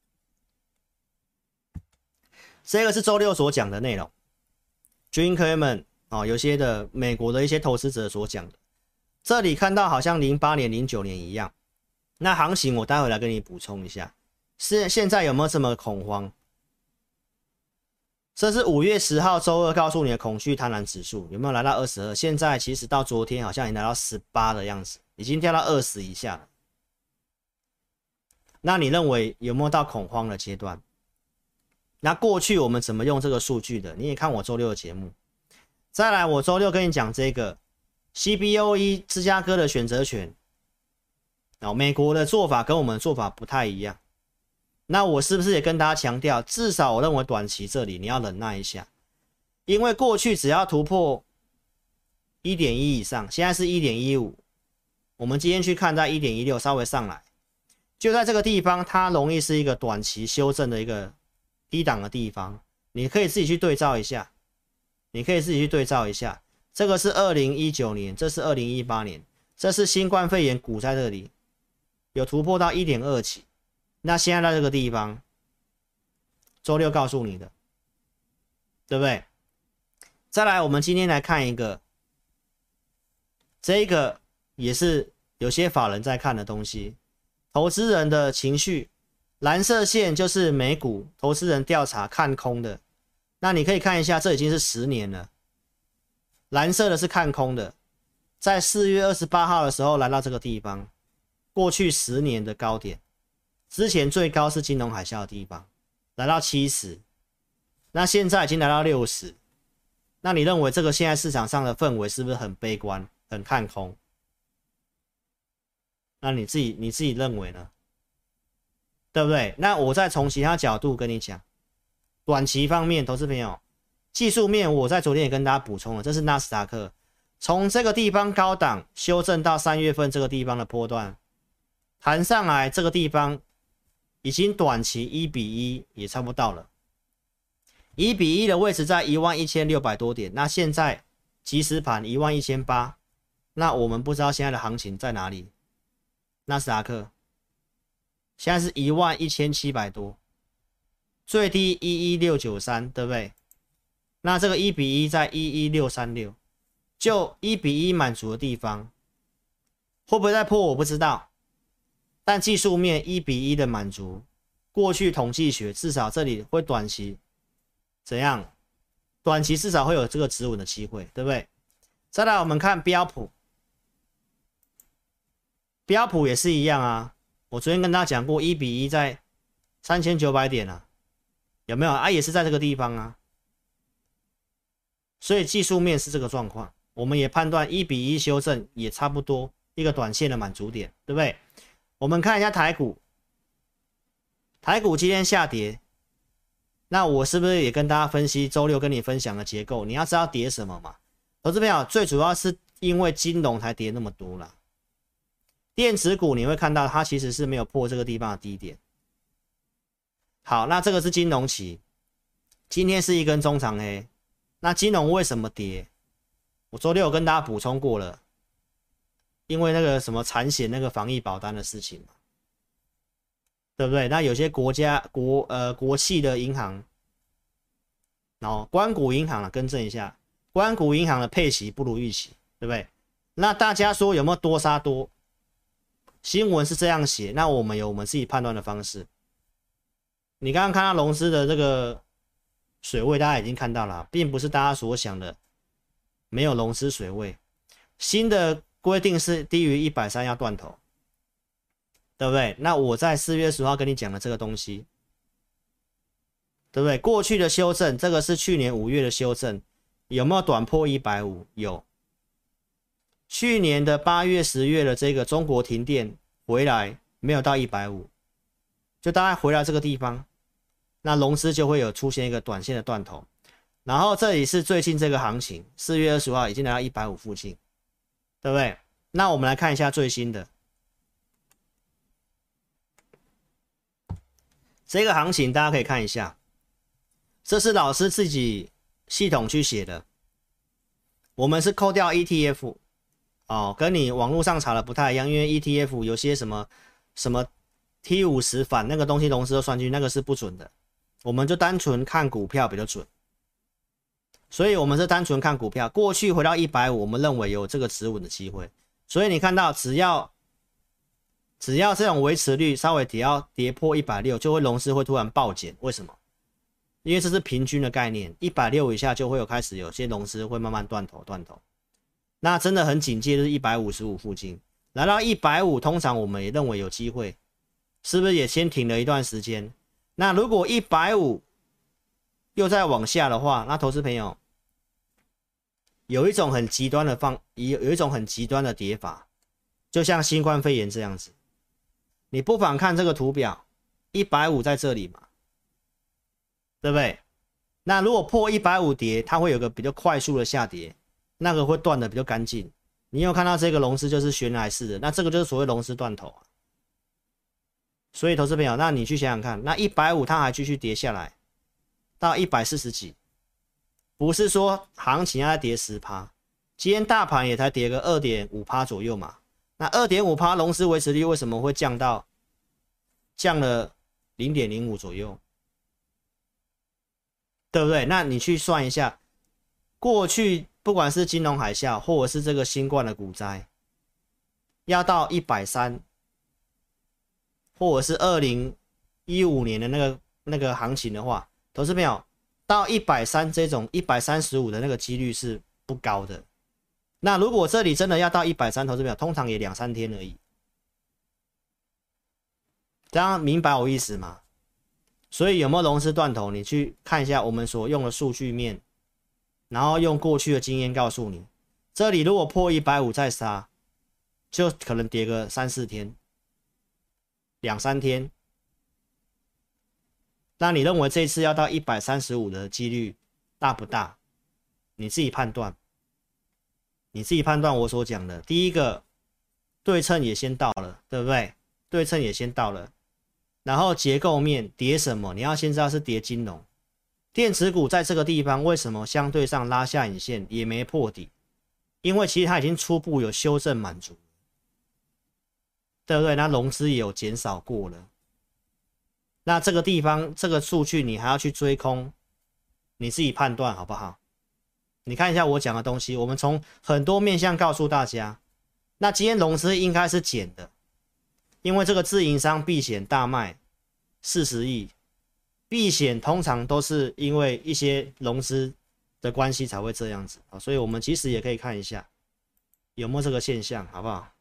这个是周六所讲的内容 Dream Clement 哦，有些的美国的一些投资者所讲的，这里看到好像零八年零九年一样，那行情我待会来跟你补充一下，是现在有没有这么恐慌？这是五月十号周二告诉你的恐惧贪婪指数有没有来到二十二？现在其实到昨天好像已经来到十八的样子，已经掉到二十以下了。那你认为有没有到恐慌的阶段？那过去我们怎么用这个数据的？你也看我周六的节目。再来，我周六跟你讲这个 C B O E 芝加哥的选择权，哦，美国的做法跟我们的做法不太一样。那我是不是也跟大家强调，至少我认为短期这里你要忍耐一下，因为过去只要突破 一点一 以上，现在是 一点一五， 我们今天去看在 一点一六 稍微上来，就在这个地方它容易是一个短期修正的一个低档的地方，你可以自己去对照一下，你可以自己去对照一下，这个是二零一九年，这是二零一八年，这是新冠肺炎股在这里有突破到 一点二 起，那现在在这个地方，周六告诉你的，对不对？再来，我们今天来看一个，这个也是有些法人在看的东西，投资人的情绪，蓝色线就是美股投资人调查看空的，那你可以看一下，这已经是十年了，蓝色的是看空的，在四月二十八号的时候来到这个地方，过去十年的高点。 之前最高是金融海啸的地方，来到七十，那现在已经来到六十。那你认为这个现在市场上的氛围是不是很悲观、很看空？那你自己你自己认为呢？对不对？那我再从其他角度跟你讲，短期方面，投资朋友，技术面我在昨天也跟大家补充了，这是纳斯达克从这个地方高档修正到三月份这个地方的波段，弹上来这个地方已经短期一比一也差不多到了，一比一的位置在一万一千六百多点，那现在即时盘一万一千八，那我们不知道现在的行情在哪里？纳斯达克现在是一万一千七百多，最低一一六九三，对不对？那这个一比一在一一六三六，就一比一满足的地方，会不会再破我不知道，但技术面一比一的满足，过去统计学至少这里会短期怎样？短期至少会有这个止稳的机会，对不对？再来我们看标普，标普也是一样啊。我昨天跟大家讲过，一比一在三千九百点啊，有没有啊？也是在这个地方啊。所以技术面是这个状况，我们也判断一比一修正也差不多一个短线的满足点，对不对？我们看一下台股，台股今天下跌，那我是不是也跟大家分析周六跟你分享的结构？你要知道跌什么嘛？投资朋友，最主要是因为金融才跌那么多啦。电子股你会看到它其实是没有破这个地方的低点。好，那这个是金融期，今天是一根中长黑。那金融为什么跌？我周六有跟大家补充过了，因为那个什么产险那个防疫保单的事情嘛，对不对？那有些国家国呃国企的银行，然后官股银行啊，更正一下，官股银行的配息不如预期，对不对？那大家说有没有多杀多？新闻是这样写，那我们有我们自己判断的方式。你刚刚看到龙狮的这个水位，大家已经看到了，并不是大家所想的没有龙狮水位。新的规定是低于一百三十要断头，对不对？那我在四月十号跟你讲的这个东西，对不对？过去的修正，这个是去年五月的修正，有没有短破一百五十？有。去年的八月、十月的这个中国停电回来没有到一百五十，就大概回来这个地方，那龙狮就会有出现一个短线的断头。然后这里是最近这个行情，四月二十五号已经来到一百五十附近，对不对？那我们来看一下最新的这个行情，大家可以看一下，这是老师自己系统去写的，我们是扣掉 E T F。哦，跟你网络上查的不太一样，因为 E T F 有些什么什么 T 五十 反那个东西，龙狮都算进去，那个是不准的。我们就单纯看股票比较准，所以我们是单纯看股票。过去回到一百五十，我们认为有这个止稳的机会。所以你看到，只要只要这种维持率稍微跌要跌破一百六十，就会龙狮会突然暴减。为什么？因为这是平均的概念，一百六十以下就会有开始有些龙狮会慢慢断头断头。那真的很警戒，就是一百五十五附近来到一百五十，通常我们也认为有机会，是不是也先停了一段时间？那如果一百五十又再往下的话，那投资朋友有一种很极端的放，有有一种很极端的跌法，就像新冠肺炎这样子。你不妨看这个图表，一百五十在这里嘛，对不对？那如果破一百五十跌，它会有个比较快速的下跌。那个会断的比较干净，你有看到这个龙狮就是悬崖式的，那这个就是所谓龙狮断头啊。所以投资朋友，那你去想想看，那一百五十它还继续跌下来到一百四十几，不是说行情要再跌 百分之十， 今天大盘也才跌个 百分之二点五 左右嘛，那 百分之二点五 龙狮维持率为什么会降到降了 零点零五 左右，对不对？那你去算一下，过去不管是金融海啸或者是这个新冠的股灾，要到一百三十，或者是二零一五年的那个那个行情的话，投资朋友到一百三十这种一百三十五的那个几率是不高的。那如果这里真的要到一百三十，投资朋友通常也两三天而已。 这样明白我意思吗？所以有没有融资断头，你去看一下我们所用的数据面，然后用过去的经验告诉你，这里如果破一百五再杀，就可能跌个三四天，两三天。那你认为这次要到一百三十五的几率大不大？你自己判断。你自己判断我所讲的。第一个，对称也先到了，对不对？对称也先到了。然后结构面跌什么？你要先知道是跌金融。电子股在这个地方为什么相对上拉下影线也没破底？因为其实它已经初步有修正满足，对不对？那融资也有减少过了。那这个地方这个数据你还要去追空，你自己判断好不好？你看一下我讲的东西，我们从很多面向告诉大家，那今天融资应该是减的，因为这个自营商避险大卖四十亿，避险通常都是因为一些融资的关系才会这样子啊，所以我们其实也可以看一下有没有这个现象，好不好？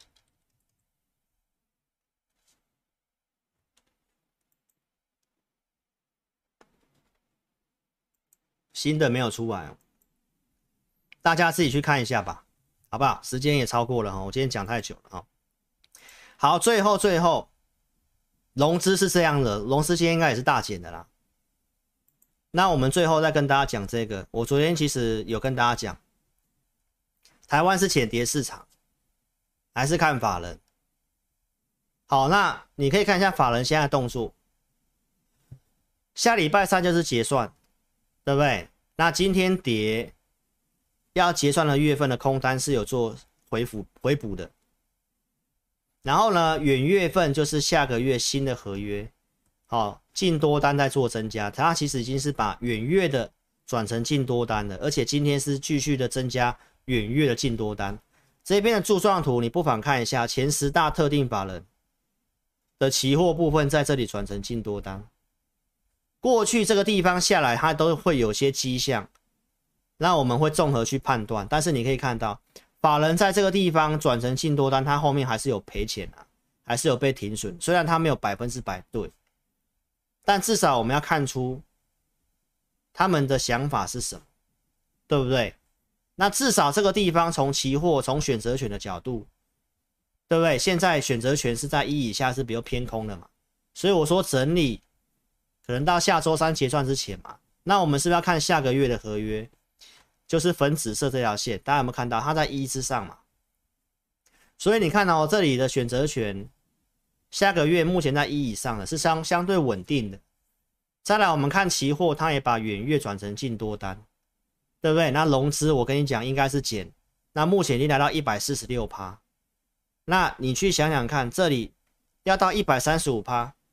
新的没有出来，大家自己去看一下吧，好不好？时间也超过了哈，我今天讲太久了哈。好，最后最后，融资是这样的，融资今天应该也是大减的啦。那我们最后再跟大家讲这个，我昨天其实有跟大家讲，台湾是浅跌市场，还是看法人？好，那你可以看一下法人现在的动作，下礼拜三就是结算，对不对？那今天跌，要结算的月份的空单是有做回补回补的。然后呢，远月份就是下个月新的合约，好、哦，净多单在做增加，它其实已经是把远月的转成净多单了，而且今天是继续的增加远月的净多单。这边的柱状图你不妨看一下，前十大特定法人的期货部分在这里转成净多单。过去这个地方下来，它都会有些迹象，那我们会综合去判断。但是你可以看到，法人在这个地方转成净多单，它后面还是有赔钱啊，还是有被停损。虽然它没有百分之百对，但至少我们要看出他们的想法是什么，对不对？那至少这个地方从期货、从选择权的角度，对不对？现在选择权是在一以下是比较偏空的嘛，所以我说整理可能到下周三结算之前嘛。那我们是不是要看下个月的合约？就是粉紫色这条线，大家有没有看到？它在一之上嘛，所以你看到、哦、这里的选择权，下个月目前在一以上的是相相对稳定的。再来，我们看期货，它也把远月转成净多单，对不对？那融资我跟你讲应该是减，那目前已经来到 百分之一百四十六。那你去想想看，这里要到 百分之一百三十五，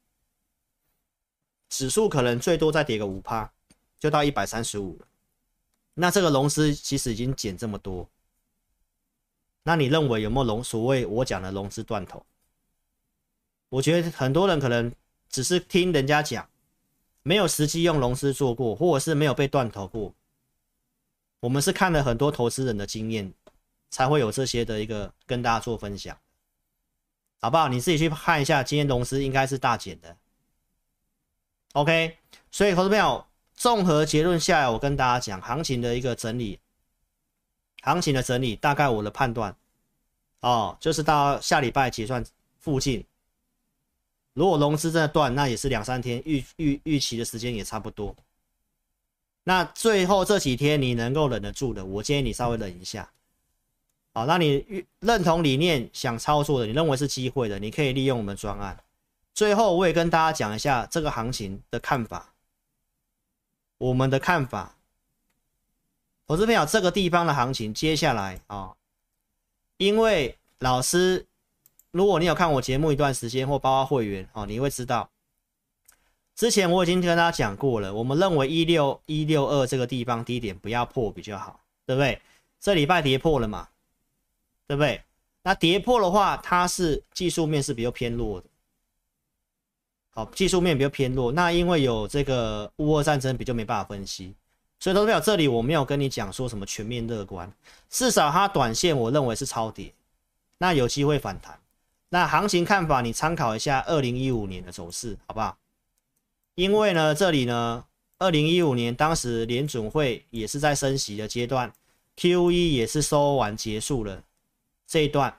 指数可能最多再跌个 百分之五， 就到一百三十五了。那这个融资其实已经减这么多，那你认为有没有融所谓我讲的融资断头？我觉得很多人可能只是听人家讲，没有实际用融资做过，或者是没有被断头过。我们是看了很多投资人的经验，才会有这些的一个跟大家做分享，好不好？你自己去看一下，今天融资应该是大减的。OK， 所以投资朋友，综合结论下来，我跟大家讲行情的一个整理，行情的整理，大概我的判断哦，就是到下礼拜结算附近，如果融资真的断，那也是两三天，预预预期的时间也差不多。那最后这几天你能够忍得住的，我建议你稍微忍一下。好，那你认同理念想操作的，你认为是机会的，你可以利用我们专案。最后我也跟大家讲一下这个行情的看法。我们的看法，投资朋友，这个地方的行情接下来啊、哦，因为老师，如果你有看我节目一段时间或包括会员哦，你会知道，之前我已经跟大家讲过了，我们认为一六一六二这个地方低点不要破比较好，对不对？这礼拜跌破了嘛，对不对？那跌破的话，它是技术面是比较偏弱的。好，技术面比较偏弱，那因为有这个乌俄战争，比较没办法分析，所以投资者这里我没有跟你讲说什么全面乐观，至少它短线我认为是超跌，那有机会反弹。 那行情看法你参考一下二零一五年的走势，好不好？因为呢，这里呢，二零一五年当时联准会也是在升息的阶段 ，Q E 也是收完结束了这一段，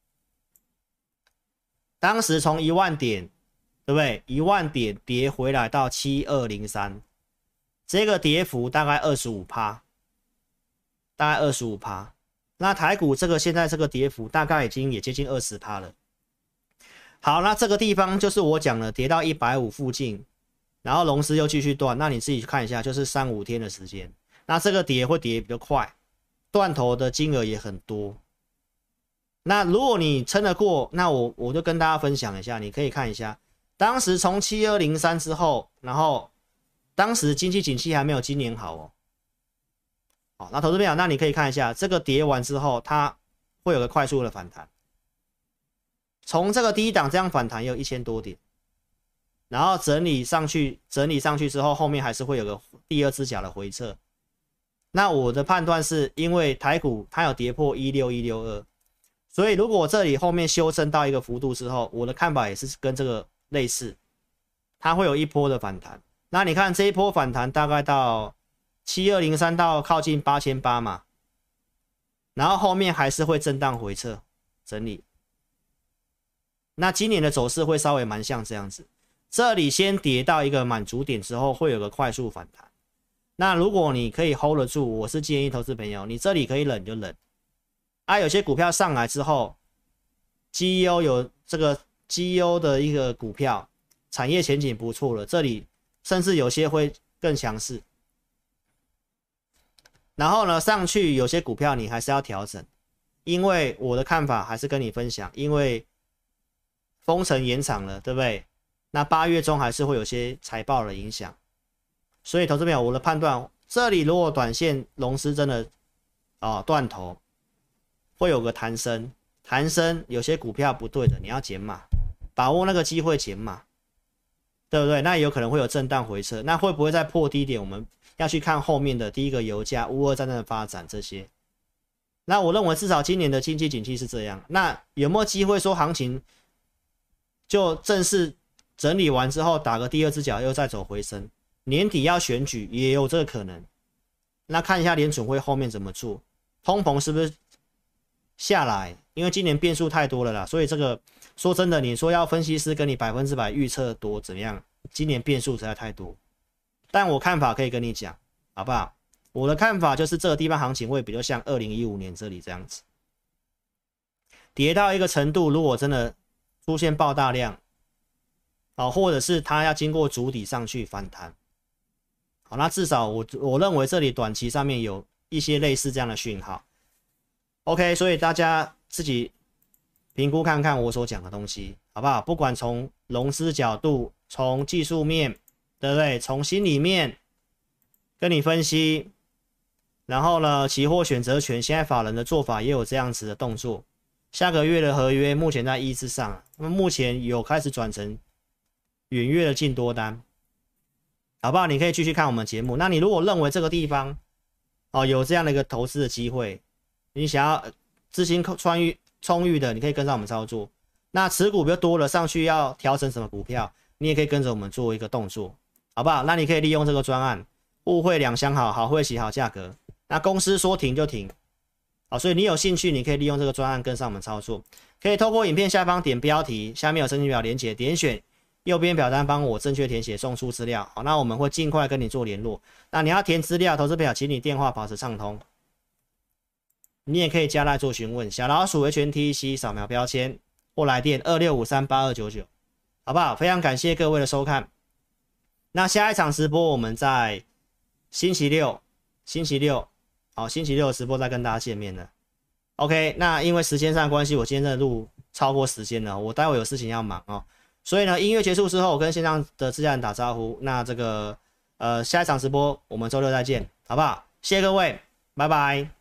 当时从一万点，对不对？一万点跌回来到七二零三，这个跌幅大概 百分之二十五， 大概 百分之二十五。那台股这个现在这个跌幅大概已经也接近 百分之二十 了。好，那这个地方就是我讲的跌到一百五附近，然后龙狮又继续断，那你自己看一下，就是三五天的时间，那这个跌会跌比较快，断头的金额也很多。那如果你撑得过，那我我就跟大家分享一下，你可以看一下，当时从七二零三之后，然后当时经济景气还没有今年好哦。好，那投资朋友，那你可以看一下，这个跌完之后，它会有个快速的反弹。从这个低档这样反弹有一千多点，然后整理上去，整理上去之后，后面还是会有个第二只脚的回撤。那我的判断是因为台股它有跌破一六一六二，所以如果这里后面修正到一个幅度之后，我的看法也是跟这个类似，它会有一波的反弹。那你看这一波反弹大概到七二零三到靠近八千八百嘛，然后后面还是会震荡回撤整理。那今年的走势会稍微蛮像这样子，这里先跌到一个满足点之后，会有个快速反弹。那如果你可以 hold 得住，我是建议投资朋友，你这里可以忍就忍。啊，有些股票上来之后，绩优有这个绩优的一个股票，产业前景不错了，这里甚至有些会更强势。然后呢，上去有些股票你还是要调整，因为我的看法还是跟你分享，因为封城延长了，对不对？那八月中还是会有些财报的影响，所以投资朋友，我的判断，这里如果短线龙狮真的啊断头，会有个弹升，弹升有些股票不对的，你要减码，把握那个机会减码，对不对？那有可能会有震荡回撤，那会不会再破低点？我们要去看后面的第一个油价、乌俄战争的发展这些。那我认为至少今年的经济景气是这样，那有没有机会说行情就正式整理完之后打个第二只脚又再走回升？年底要选举也有这个可能。那看一下联准会后面怎么做，通膨是不是下来？因为今年变数太多了啦，所以这个说真的，你说要分析师跟你百分之百预测多怎样，今年变数实在太多。但我看法可以跟你讲，好不好？我的看法就是这个地方行情会比较像二零一五年这里这样子，跌到一个程度，如果真的出现爆大量，好，或者是它要经过筑底上去反弹，好，那至少我我认为这里短期上面有一些类似这样的讯号。OK， 所以大家自己评估看看我所讲的东西，好不好？不管从龙狮角度，从技术面，对不对？从心里面跟你分析，然后呢，期货选择权现在法人的做法也有这样子的动作。下个月的合约目前在一之上，那么目前有开始转成远月的净多单，好不好？你可以继续看我们节目。那你如果认为这个地方哦有这样的一个投资的机会，你想要资金充裕充裕的，你可以跟上我们操作。那持股比较多了，上去要调整什么股票，你也可以跟着我们做一个动作，好不好？那你可以利用这个专案，互惠两相好，好会喜好价格。那公司说停就停。好，所以你有兴趣，你可以利用这个专案跟上我们操作，可以透过影片下方点标题，下面有申请表连结，点选右边表单帮我正确填写送出资料。好，那我们会尽快跟你做联络。那你要填资料，投资表，请你电话保持畅通。你也可以加来做询问，小老鼠 H N T C 扫描标签或来电二六五三八二九九，好不好？非常感谢各位的收看。那下一场直播我们在星期六，星期六。好，星期六的直播再跟大家见面了。OK， 那因为时间上的关系，我今天的录超过时间了，我待会有事情要忙哦。所以呢，音乐结束之后，我跟线上的自家人打招呼。那这个呃下一场直播我们周六再见，好不好？谢谢各位，拜拜。